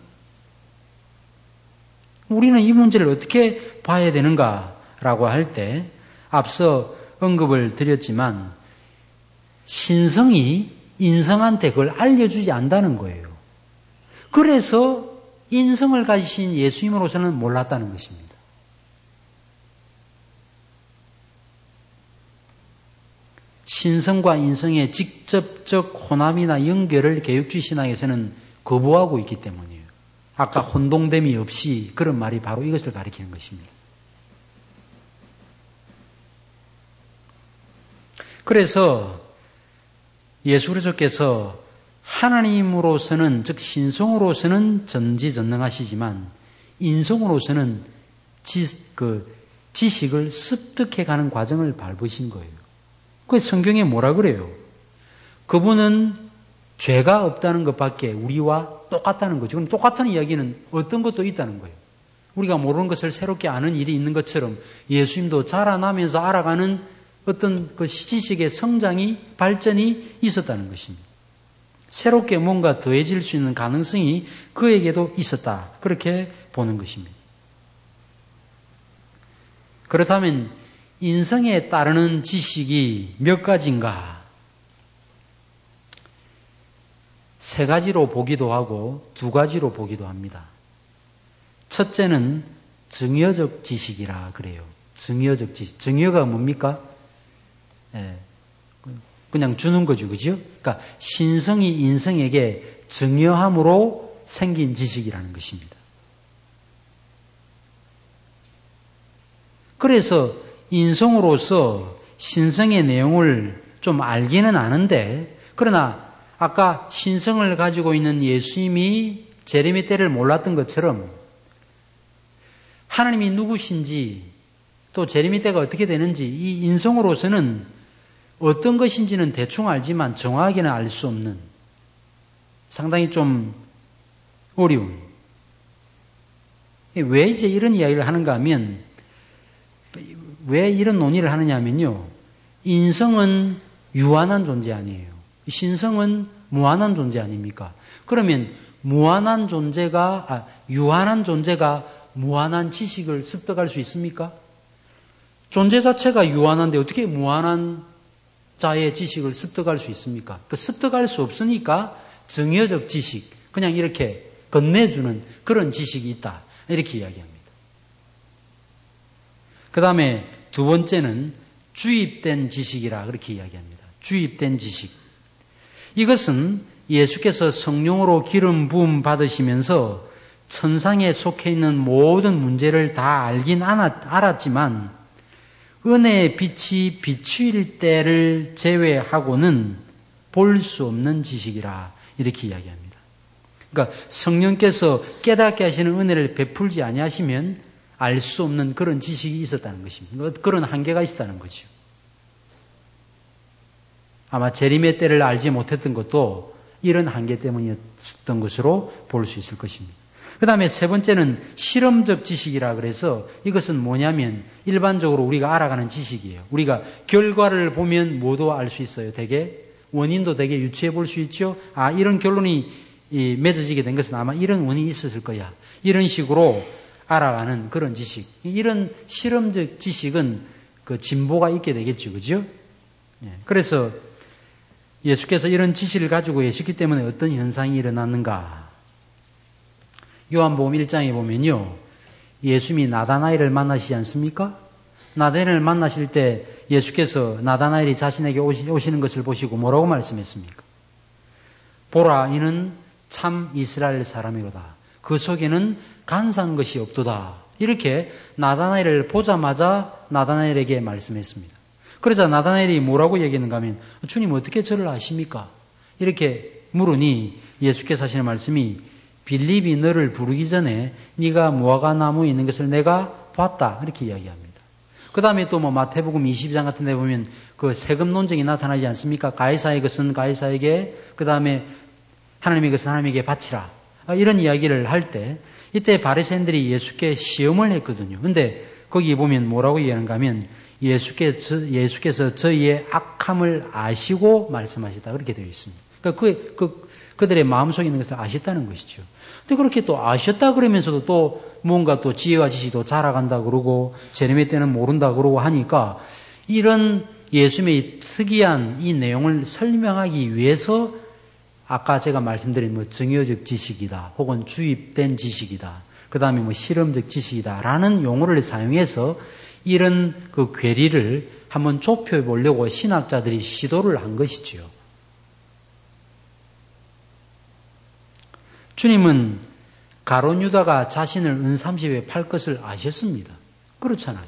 우리는 이 문제를 어떻게 봐야 되는가라고 할 때 앞서 언급을 드렸지만 신성이 인성한테 그걸 알려주지 않는다는 거예요. 그래서 인성을 가지신 예수님으로서는 몰랐다는 것입니다. 신성과 인성의 직접적 혼합이나 연결을 개혁주의 신학에서는 거부하고 있기 때문이에요. 아까 혼동됨이 없이 그런 말이 바로 이것을 가리키는 것입니다. 그래서 예수 그리스도께서 하나님으로서는 즉 신성으로서는 전지전능하시지만 인성으로서는 지, 그 지식을 습득해가는 과정을 밟으신 거예요. 그 성경에 뭐라 그래요? 그분은 죄가 없다는 것밖에 우리와 똑같다는 거죠. 그럼 똑같은 이야기는 어떤 것도 있다는 거예요. 우리가 모르는 것을 새롭게 아는 일이 있는 것처럼 예수님도 자라나면서 알아가는 어떤 그 지식의 성장이 발전이 있었다는 것입니다. 새롭게 뭔가 더해질 수 있는 가능성이 그에게도 있었다. 그렇게 보는 것입니다. 그렇다면 인성에 따르는 지식이 몇 가지인가? 세 가지로 보기도 하고 두 가지로 보기도 합니다. 첫째는 증여적 지식이라 그래요. 증여적 지식. 증여가 뭡니까? 예, 그냥 주는 거죠. 그죠? 그러니까 신성이 인성에게 증여함으로 생긴 지식이라는 것입니다. 그래서 인성으로서 신성의 내용을 좀 알기는 아는데 그러나 아까 신성을 가지고 있는 예수님이 재림의 때를 몰랐던 것처럼 하나님이 누구신지 또 재림의 때가 어떻게 되는지 이 인성으로서는 어떤 것인지는 대충 알지만 정확하게는 알 수 없는 상당히 좀 어려운. 왜 이제 이런 이야기를 하는가 하면 왜 이런 논의를 하느냐 하면요. 인성은 유한한 존재 아니에요. 신성은 무한한 존재 아닙니까? 그러면 무한한 존재가 아, 유한한 존재가 무한한 지식을 습득할 수 있습니까? 존재 자체가 유한한데 어떻게 무한한 자의 지식을 습득할 수 있습니까? 그 습득할 수 없으니까 증여적 지식, 그냥 이렇게 건네주는 그런 지식이 있다. 이렇게 이야기합니다. 그 다음에 두 번째는 주입된 지식이라 그렇게 이야기합니다. 주입된 지식. 이것은 예수께서 성령으로 기름 부음 받으시면서 천상에 속해 있는 모든 문제를 다 알긴 알았지만 은혜의 빛이 비추일 때를 제외하고는 볼 수 없는 지식이라 이렇게 이야기합니다. 그러니까 성령께서 깨닫게 하시는 은혜를 베풀지 아니하시면 알 수 없는 그런 지식이 있었다는 것입니다. 그런 한계가 있었다는 거죠. 아마 재림의 때를 알지 못했던 것도 이런 한계 때문이었던 것으로 볼 수 있을 것입니다. 그 다음에 세 번째는 실험적 지식이라 그래서 이것은 뭐냐면 일반적으로 우리가 알아가는 지식이에요. 우리가 결과를 보면 뭐도 알 수 있어요. 되게 원인도 되게 유추해 볼 수 있죠. 아, 이런 결론이 맺어지게 된 것은 아마 이런 원인이 있었을 거야. 이런 식으로 알아가는 그런 지식. 이런 실험적 지식은 그 진보가 있게 되겠죠. 그죠? 그래서 예수께서 이런 지식을 가지고 계셨기 때문에 어떤 현상이 일어났는가? 요한복음 일 장에 보면요. 예수님이 나다나엘을 만나시지 않습니까? 나다나엘을 만나실 때 예수께서 나다나엘이 자신에게 오시는 것을 보시고 뭐라고 말씀했습니까? 보라, 이는 참 이스라엘 사람이로다. 그 속에는 간사한 것이 없도다. 이렇게 나다나엘을 보자마자 나다나엘에게 말씀했습니다. 그러자 나다나엘이 뭐라고 얘기했는가 하면 주님 어떻게 저를 아십니까? 이렇게 물으니 예수께서 하시는 말씀이 빌립이 너를 부르기 전에 네가 무화과 나무에 있는 것을 내가 봤다. 이렇게 이야기합니다. 그 다음에 또 뭐 마태복음 이십이 장 같은 데 보면 그 세금 논쟁이 나타나지 않습니까? 가이사의 것은 가이사에게, 그 다음에 하나님의 것은 하나님에게 바치라. 이런 이야기를 할 때 이때 바리새인들이 예수께 시험을 했거든요. 근데 거기 보면 뭐라고 얘기하는가 하면 예수께서, 예수께서 저희의 악함을 아시고 말씀하시다. 그렇게 되어 있습니다. 그러니까 그, 그, 그들의 마음속에 있는 것을 아셨다는 것이죠. 근데 그렇게 또 아셨다 그러면서도 또 뭔가 또 지혜와 지식도 자라간다 그러고 재림의 때는 모른다 그러고 하니까 이런 예수님의 특이한 이 내용을 설명하기 위해서 아까 제가 말씀드린 뭐 정여적 지식이다 혹은 주입된 지식이다 그 다음에 뭐 실험적 지식이다 라는 용어를 사용해서 이런 그 괴리를 한번 좁혀 보려고 신학자들이 시도를 한 것이지요. 주님은 가룟 유다가 자신을 은 삼십에 팔 것을 아셨습니다. 그렇잖아요.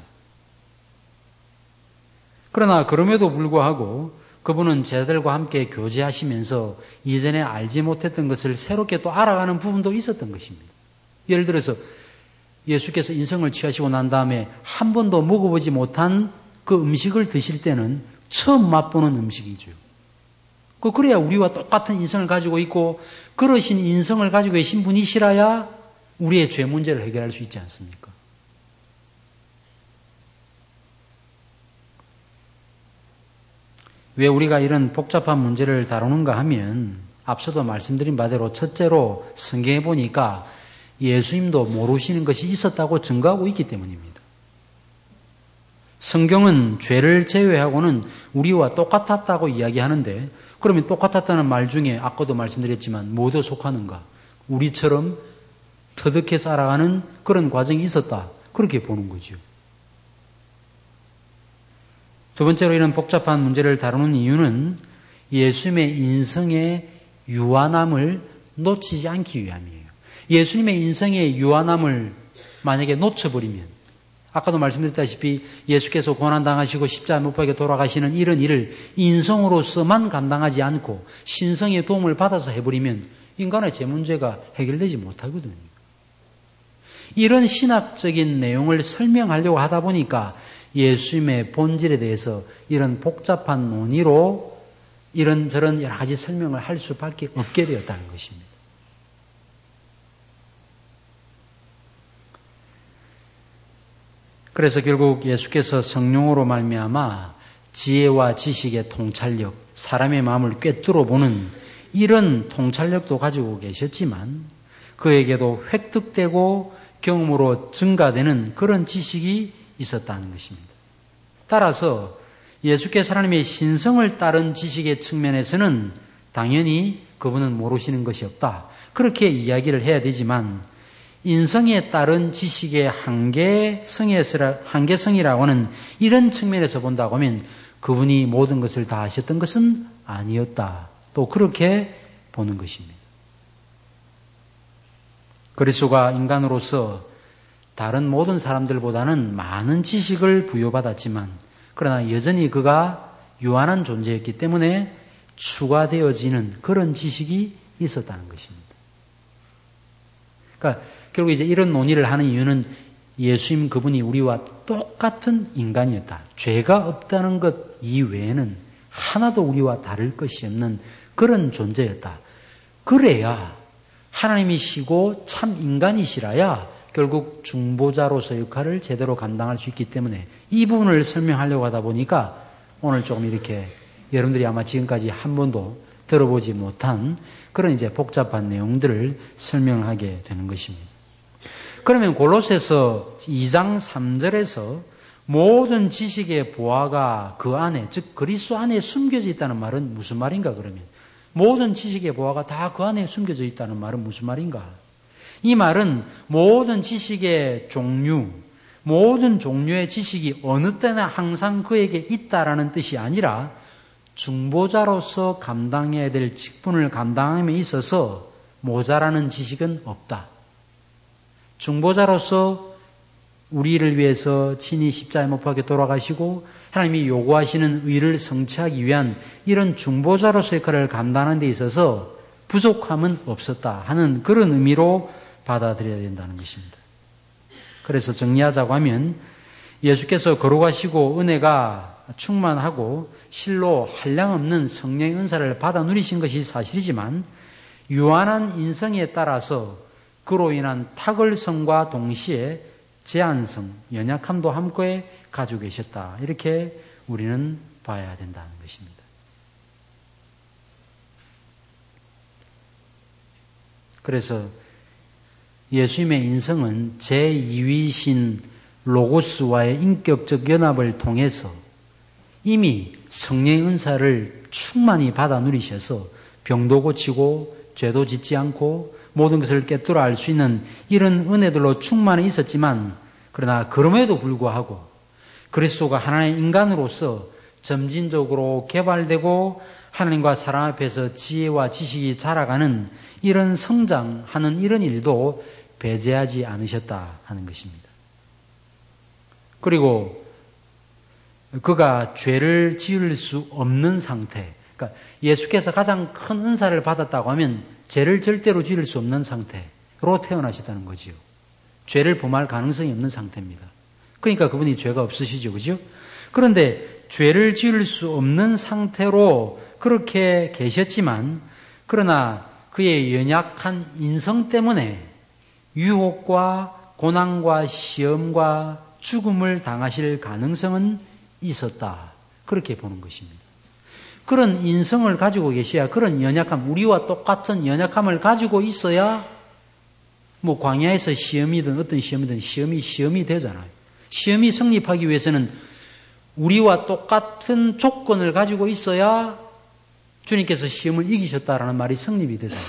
그러나 그럼에도 불구하고 그분은 제자들과 함께 교제하시면서 이전에 알지 못했던 것을 새롭게 또 알아가는 부분도 있었던 것입니다. 예를 들어서 예수께서 인성을 취하시고 난 다음에 한 번도 먹어보지 못한 그 음식을 드실 때는 처음 맛보는 음식이죠. 그래야 우리와 똑같은 인성을 가지고 있고 그러신 인성을 가지고 계신 분이시라야 우리의 죄 문제를 해결할 수 있지 않습니까? 왜 우리가 이런 복잡한 문제를 다루는가 하면 앞서도 말씀드린 바대로 첫째로 성경에 보니까 예수님도 모르시는 것이 있었다고 증거하고 있기 때문입니다. 성경은 죄를 제외하고는 우리와 똑같았다고 이야기하는데 그러면 똑같았다는 말 중에 아까도 말씀드렸지만 모두 속하는가? 우리처럼 터득해 살아가는 그런 과정이 있었다. 그렇게 보는 거죠. 두 번째로 이런 복잡한 문제를 다루는 이유는 예수님의 인성의 유한함을 놓치지 않기 위함이에요. 예수님의 인성의 유한함을 만약에 놓쳐버리면 아까도 말씀드렸다시피 예수께서 고난당하시고 십자가 못 박혀 돌아가시는 이런 일을 인성으로서만 감당하지 않고 신성의 도움을 받아서 해버리면 인간의 죄 문제가 해결되지 못하거든요. 이런 신학적인 내용을 설명하려고 하다 보니까 예수님의 본질에 대해서 이런 복잡한 논의로 이런저런 여러 가지 설명을 할 수밖에 없게 되었다는 것입니다. 그래서 결국 예수께서 성령으로 말미암아 지혜와 지식의 통찰력, 사람의 마음을 꿰뚫어 보는 이런 통찰력도 가지고 계셨지만 그에게도 획득되고 경험으로 증가되는 그런 지식이 있었다는 것입니다. 따라서 예수께서 하나님의 신성을 따른 지식의 측면에서는 당연히 그분은 모르시는 것이 없다. 그렇게 이야기를 해야 되지만 인성에 따른 지식의 한계성이라고 하는 이런 측면에서 본다고 하면 그분이 모든 것을 다 아셨던 것은 아니었다. 또 그렇게 보는 것입니다. 그리스도가 인간으로서 다른 모든 사람들보다는 많은 지식을 부여받았지만 그러나 여전히 그가 유한한 존재였기 때문에 추가되어지는 그런 지식이 있었다는 것입니다. 그러니까 결국 이제 이런 논의를 하는 이유는 예수님 그분이 우리와 똑같은 인간이었다. 죄가 없다는 것 이외에는 하나도 우리와 다를 것이 없는 그런 존재였다. 그래야 하나님이시고 참 인간이시라야 결국 중보자로서 역할을 제대로 감당할 수 있기 때문에 이 부분을 설명하려고 하다 보니까 오늘 조금 이렇게 여러분들이 아마 지금까지 한 번도 들어보지 못한 그런 이제 복잡한 내용들을 설명하게 되는 것입니다. 그러면 골로새서 이 장 삼 절에서 모든 지식의 보화가 그 안에, 즉 그리스도 안에 숨겨져 있다는 말은 무슨 말인가 그러면? 모든 지식의 보화가 다 그 안에 숨겨져 있다는 말은 무슨 말인가? 이 말은 모든 지식의 종류, 모든 종류의 지식이 어느 때나 항상 그에게 있다라는 뜻이 아니라 중보자로서 감당해야 될 직분을 감당함에 있어서 모자라는 지식은 없다. 중보자로서 우리를 위해서 친히 십자가에 못 박혀 돌아가시고 하나님이 요구하시는 의를 성취하기 위한 이런 중보자로서 역할을 감당하는 데 있어서 부족함은 없었다 하는 그런 의미로 받아들여야 된다는 것입니다. 그래서 정리하자고 하면 예수께서 거룩하시고 은혜가 충만하고 실로 한량없는 성령의 은사를 받아 누리신 것이 사실이지만 유한한 인성에 따라서 그로 인한 탁월성과 동시에 제한성, 연약함도 함께 가지고 계셨다. 이렇게 우리는 봐야 된다는 것입니다. 그래서 예수님의 인성은 제이 위신 로고스와의 인격적 연합을 통해서 이미 성령의 은사를 충만히 받아 누리셔서 병도 고치고 죄도 짓지 않고 모든 것을 깨뜨려 알 수 있는 이런 은혜들로 충만히 있었지만 그러나 그럼에도 불구하고 그리스도가 하나님의 인간으로서 점진적으로 개발되고 하나님과 사람 앞에서 지혜와 지식이 자라가는 이런 성장하는 이런 일도 배제하지 않으셨다 하는 것입니다. 그리고 그가 죄를 지을 수 없는 상태, 그러니까 예수께서 가장 큰 은사를 받았다고 하면 죄를 절대로 지을 수 없는 상태로 태어나셨다는 거지요. 죄를 범할 가능성이 없는 상태입니다. 그러니까 그분이 죄가 없으시죠, 그죠? 그런데 죄를 지을 수 없는 상태로 그렇게 계셨지만, 그러나 그의 연약한 인성 때문에 유혹과 고난과 시험과 죽음을 당하실 가능성은 있었다. 그렇게 보는 것입니다. 그런 인성을 가지고 계셔야, 그런 연약함, 우리와 똑같은 연약함을 가지고 있어야 뭐 광야에서 시험이든 어떤 시험이든 시험이 시험이 되잖아요. 시험이 성립하기 위해서는 우리와 똑같은 조건을 가지고 있어야 주님께서 시험을 이기셨다라는 말이 성립이 되잖아요.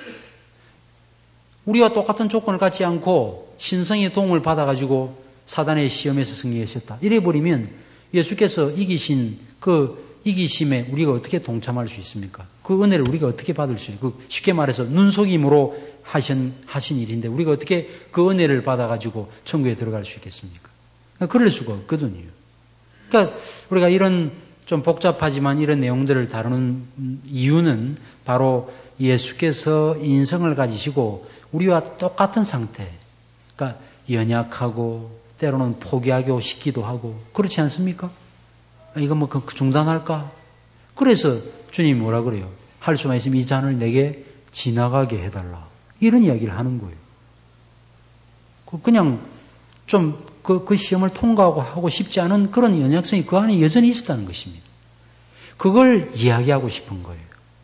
우리와 똑같은 조건을 갖지 않고 신성의 도움을 받아가지고 사단의 시험에서 승리하셨다. 이래버리면 예수께서 이기신 그 이기심에 우리가 어떻게 동참할 수 있습니까? 그 은혜를 우리가 어떻게 받을 수 있어요? 그 쉽게 말해서 눈속임으로 하신, 하신 일인데 우리가 어떻게 그 은혜를 받아가지고 천국에 들어갈 수 있겠습니까? 그럴 수가 없거든요. 그러니까 우리가 이런 좀 복잡하지만 이런 내용들을 다루는 이유는 바로 예수께서 인성을 가지시고 우리와 똑같은 상태, 그러니까 연약하고 때로는 포기하고 싶기도 하고 그렇지 않습니까? 이거 뭐 중단할까? 그래서 주님이 뭐라 그래요? 할 수만 있으면 이 잔을 내게 지나가게 해달라. 이런 이야기를 하는 거예요. 그냥 좀 그, 그 시험을 통과하고 하고 싶지 않은 그런 연약성이 그 안에 여전히 있었다는 것입니다. 그걸 이야기하고 싶은 거예요.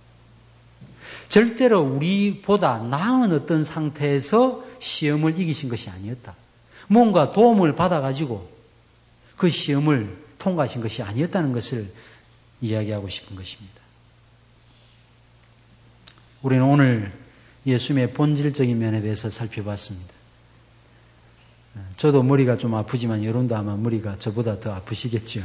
절대로 우리보다 나은 어떤 상태에서 시험을 이기신 것이 아니었다. 뭔가 도움을 받아가지고 그 시험을 통과하신 것이 아니었다는 것을 이야기하고 싶은 것입니다. 우리는 오늘 예수님의 본질적인 면에 대해서 살펴봤습니다. 저도 머리가 좀 아프지만 여러분도 아마 머리가 저보다 더 아프시겠죠.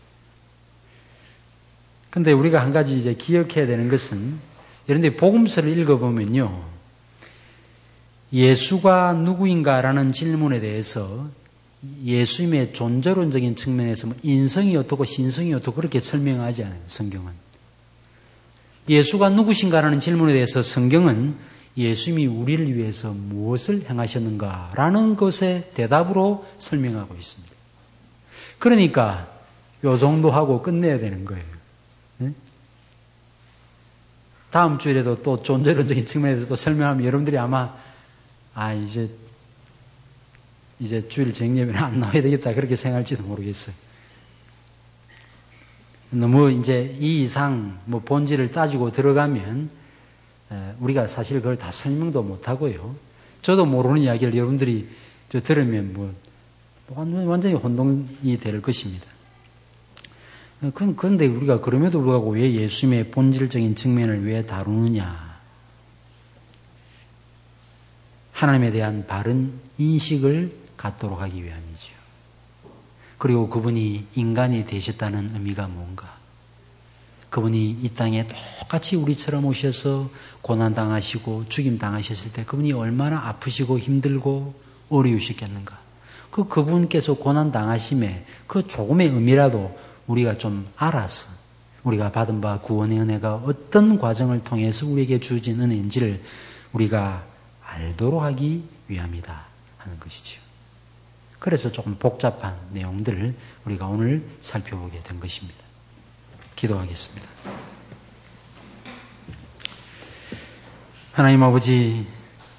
근데 우리가 한 가지 이제 기억해야 되는 것은 여러분들이 복음서를 읽어보면요. 예수가 누구인가라는 질문에 대해서 예수님의 존재론적인 측면에서 인성이 어떻고 신성이 어떻고 그렇게 설명하지 않아요. 성경은. 예수가 누구신가라는 질문에 대해서 성경은 예수님이 우리를 위해서 무엇을 행하셨는가라는 것에 대답으로 설명하고 있습니다. 그러니까 요 정도 하고 끝내야 되는 거예요. 네? 다음 주일에도 또 존재론적인 측면에서 또 설명하면 여러분들이 아마 아 이제 이제 주일 정예배는 안 나와야 되겠다 그렇게 생각할지도 모르겠어요. 너무 이제 이 이상 뭐 본질을 따지고 들어가면 우리가 사실 그걸 다 설명도 못 하고요. 저도 모르는 이야기를 여러분들이 저 들으면 뭐 완전히 혼동이 될 것입니다. 그런데 우리가 그럼에도 불구하고 왜 예수님의 본질적인 측면을 왜 다루느냐? 하나님에 대한 바른 인식을 갖도록 하기 위함이죠. 그리고 그분이 인간이 되셨다는 의미가 뭔가? 그분이 이 땅에 똑같이 우리처럼 오셔서 고난당하시고 죽임당하셨을 때 그분이 얼마나 아프시고 힘들고 어려우셨겠는가? 그 그분께서 고난당하심에 그 조금의 의미라도 우리가 좀 알아서 우리가 받은 바 구원의 은혜가 어떤 과정을 통해서 우리에게 주어진 은혜인지를 우리가 알도록 하기 위함이다 하는 것이지요. 그래서 조금 복잡한 내용들을 우리가 오늘 살펴보게 된 것입니다. 기도하겠습니다. 하나님 아버지,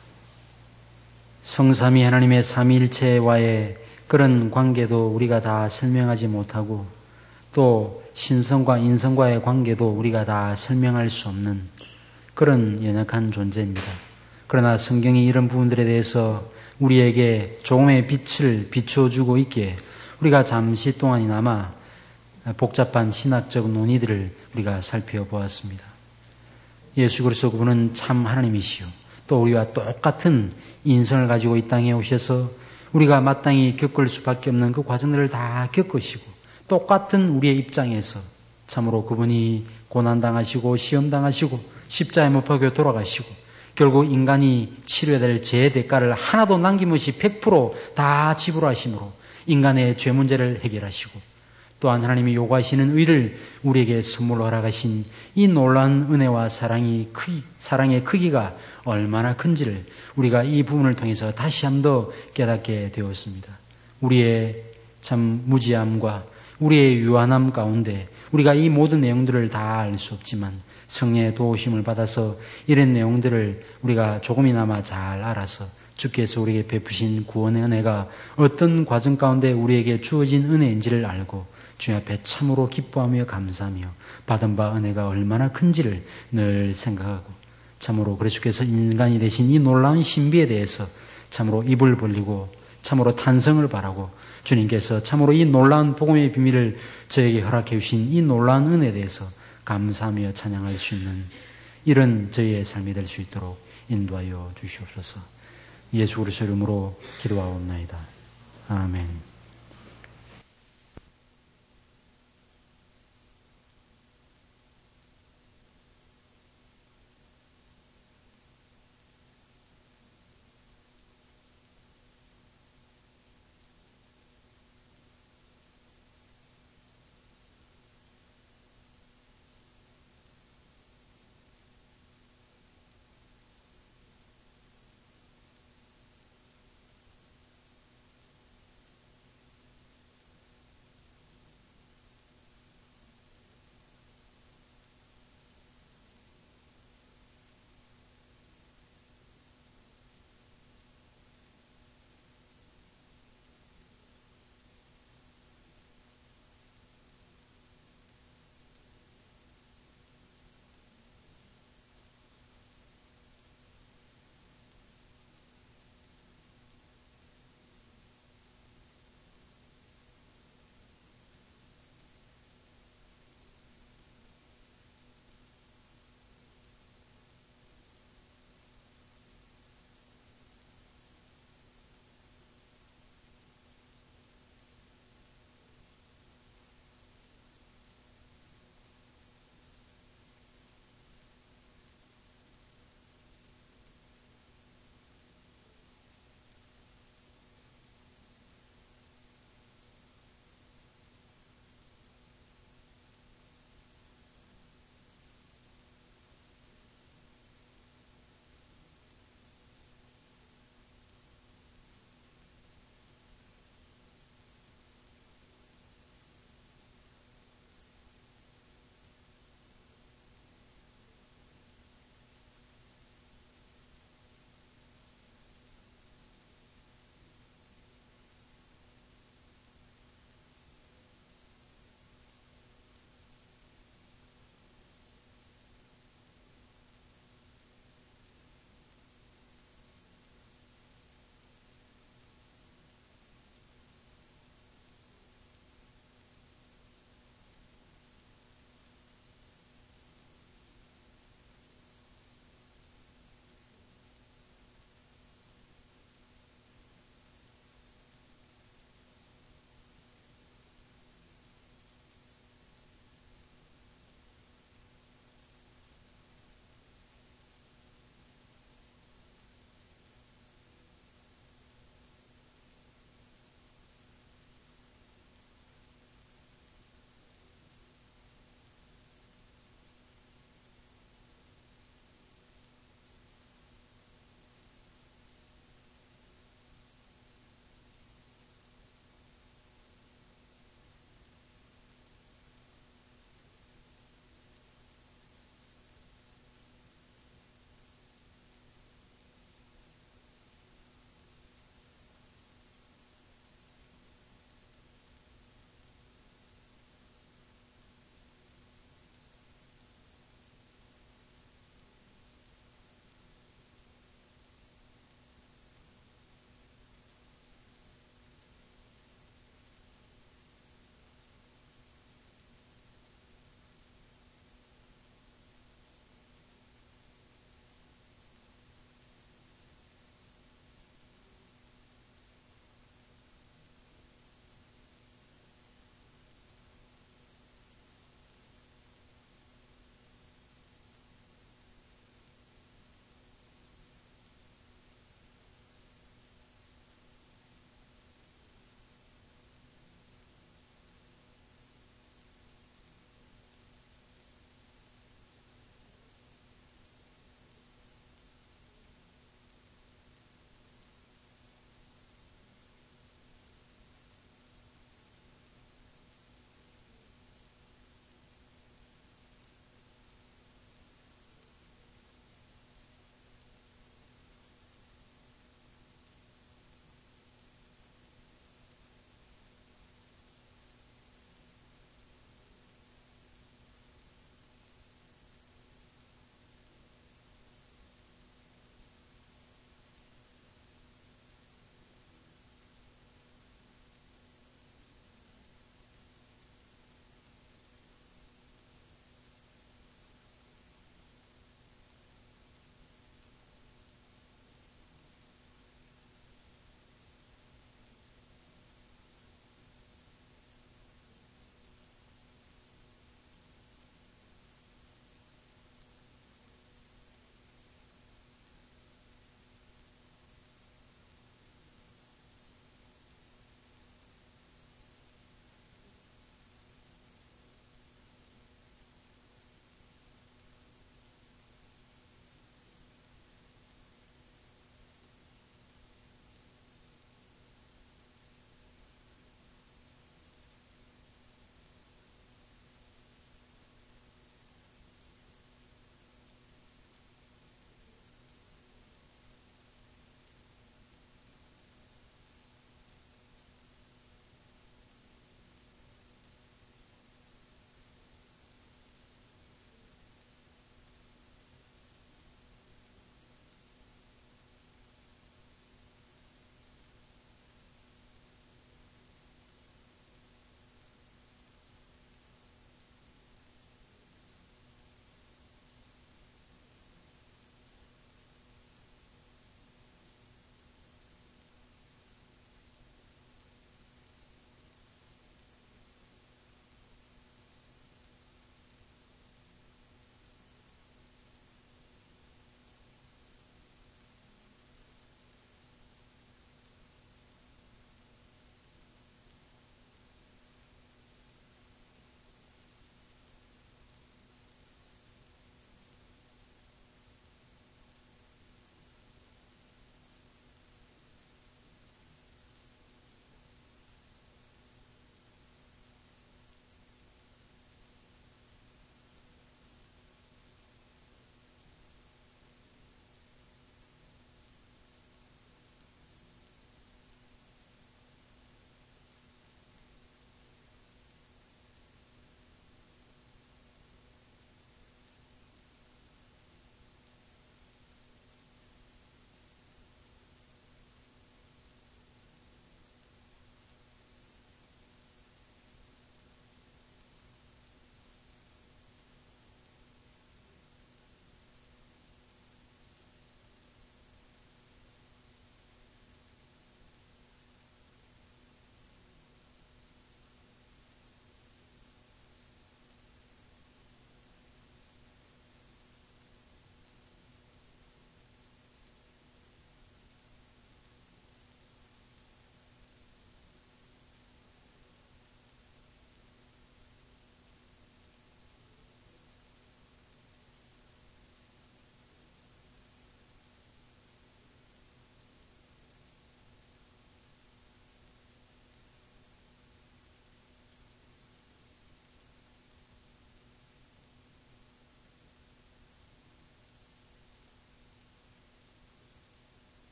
성삼위 하나님의 삼위일체와의 그런 관계도 우리가 다 설명하지 못하고 또 신성과 인성과의 관계도 우리가 다 설명할 수 없는 그런 연약한 존재입니다. 그러나 성경이 이런 부분들에 대해서 우리에게 조금의 빛을 비춰주고 있기에 우리가 잠시 동안이나마 복잡한 신학적 논의들을 우리가 살펴보았습니다. 예수 그리스도 그분은 참 하나님이시오. 또 우리와 똑같은 인성을 가지고 이 땅에 오셔서 우리가 마땅히 겪을 수밖에 없는 그 과정들을 다 겪으시고 똑같은 우리의 입장에서 참으로 그분이 고난당하시고 시험당하시고 십자가에 못 박혀 돌아가시고 결국 인간이 치러야 될 죄의 대가를 하나도 남김없이 백 퍼센트 다 지불하심으로 인간의 죄 문제를 해결하시고 또한 하나님이 요구하시는 의를 우리에게 선물로 허락하신 이 놀라운 은혜와 사랑이 크기, 사랑의 크기가 얼마나 큰지를 우리가 이 부분을 통해서 다시 한 번 더 깨닫게 되었습니다. 우리의 참 무지함과 우리의 유한함 가운데 우리가 이 모든 내용들을 다 알 수 없지만 성령의 도우심을 받아서 이런 내용들을 우리가 조금이나마 잘 알아서 주께서 우리에게 베푸신 구원의 은혜가 어떤 과정 가운데 우리에게 주어진 은혜인지를 알고 주님 앞에 참으로 기뻐하며 감사하며 받은 바 은혜가 얼마나 큰지를 늘 생각하고 참으로 그리스도께서 인간이 되신 이 놀라운 신비에 대해서 참으로 입을 벌리고 참으로 탄성을 바라고 주님께서 참으로 이 놀라운 복음의 비밀을 저에게 허락해 주신 이 놀라운 은혜에 대해서 감사하며 찬양할 수 있는 이런 저희의 삶이 될 수 있도록 인도하여 주시옵소서. 예수 그리스도 이름으로 기도하옵나이다. 아멘.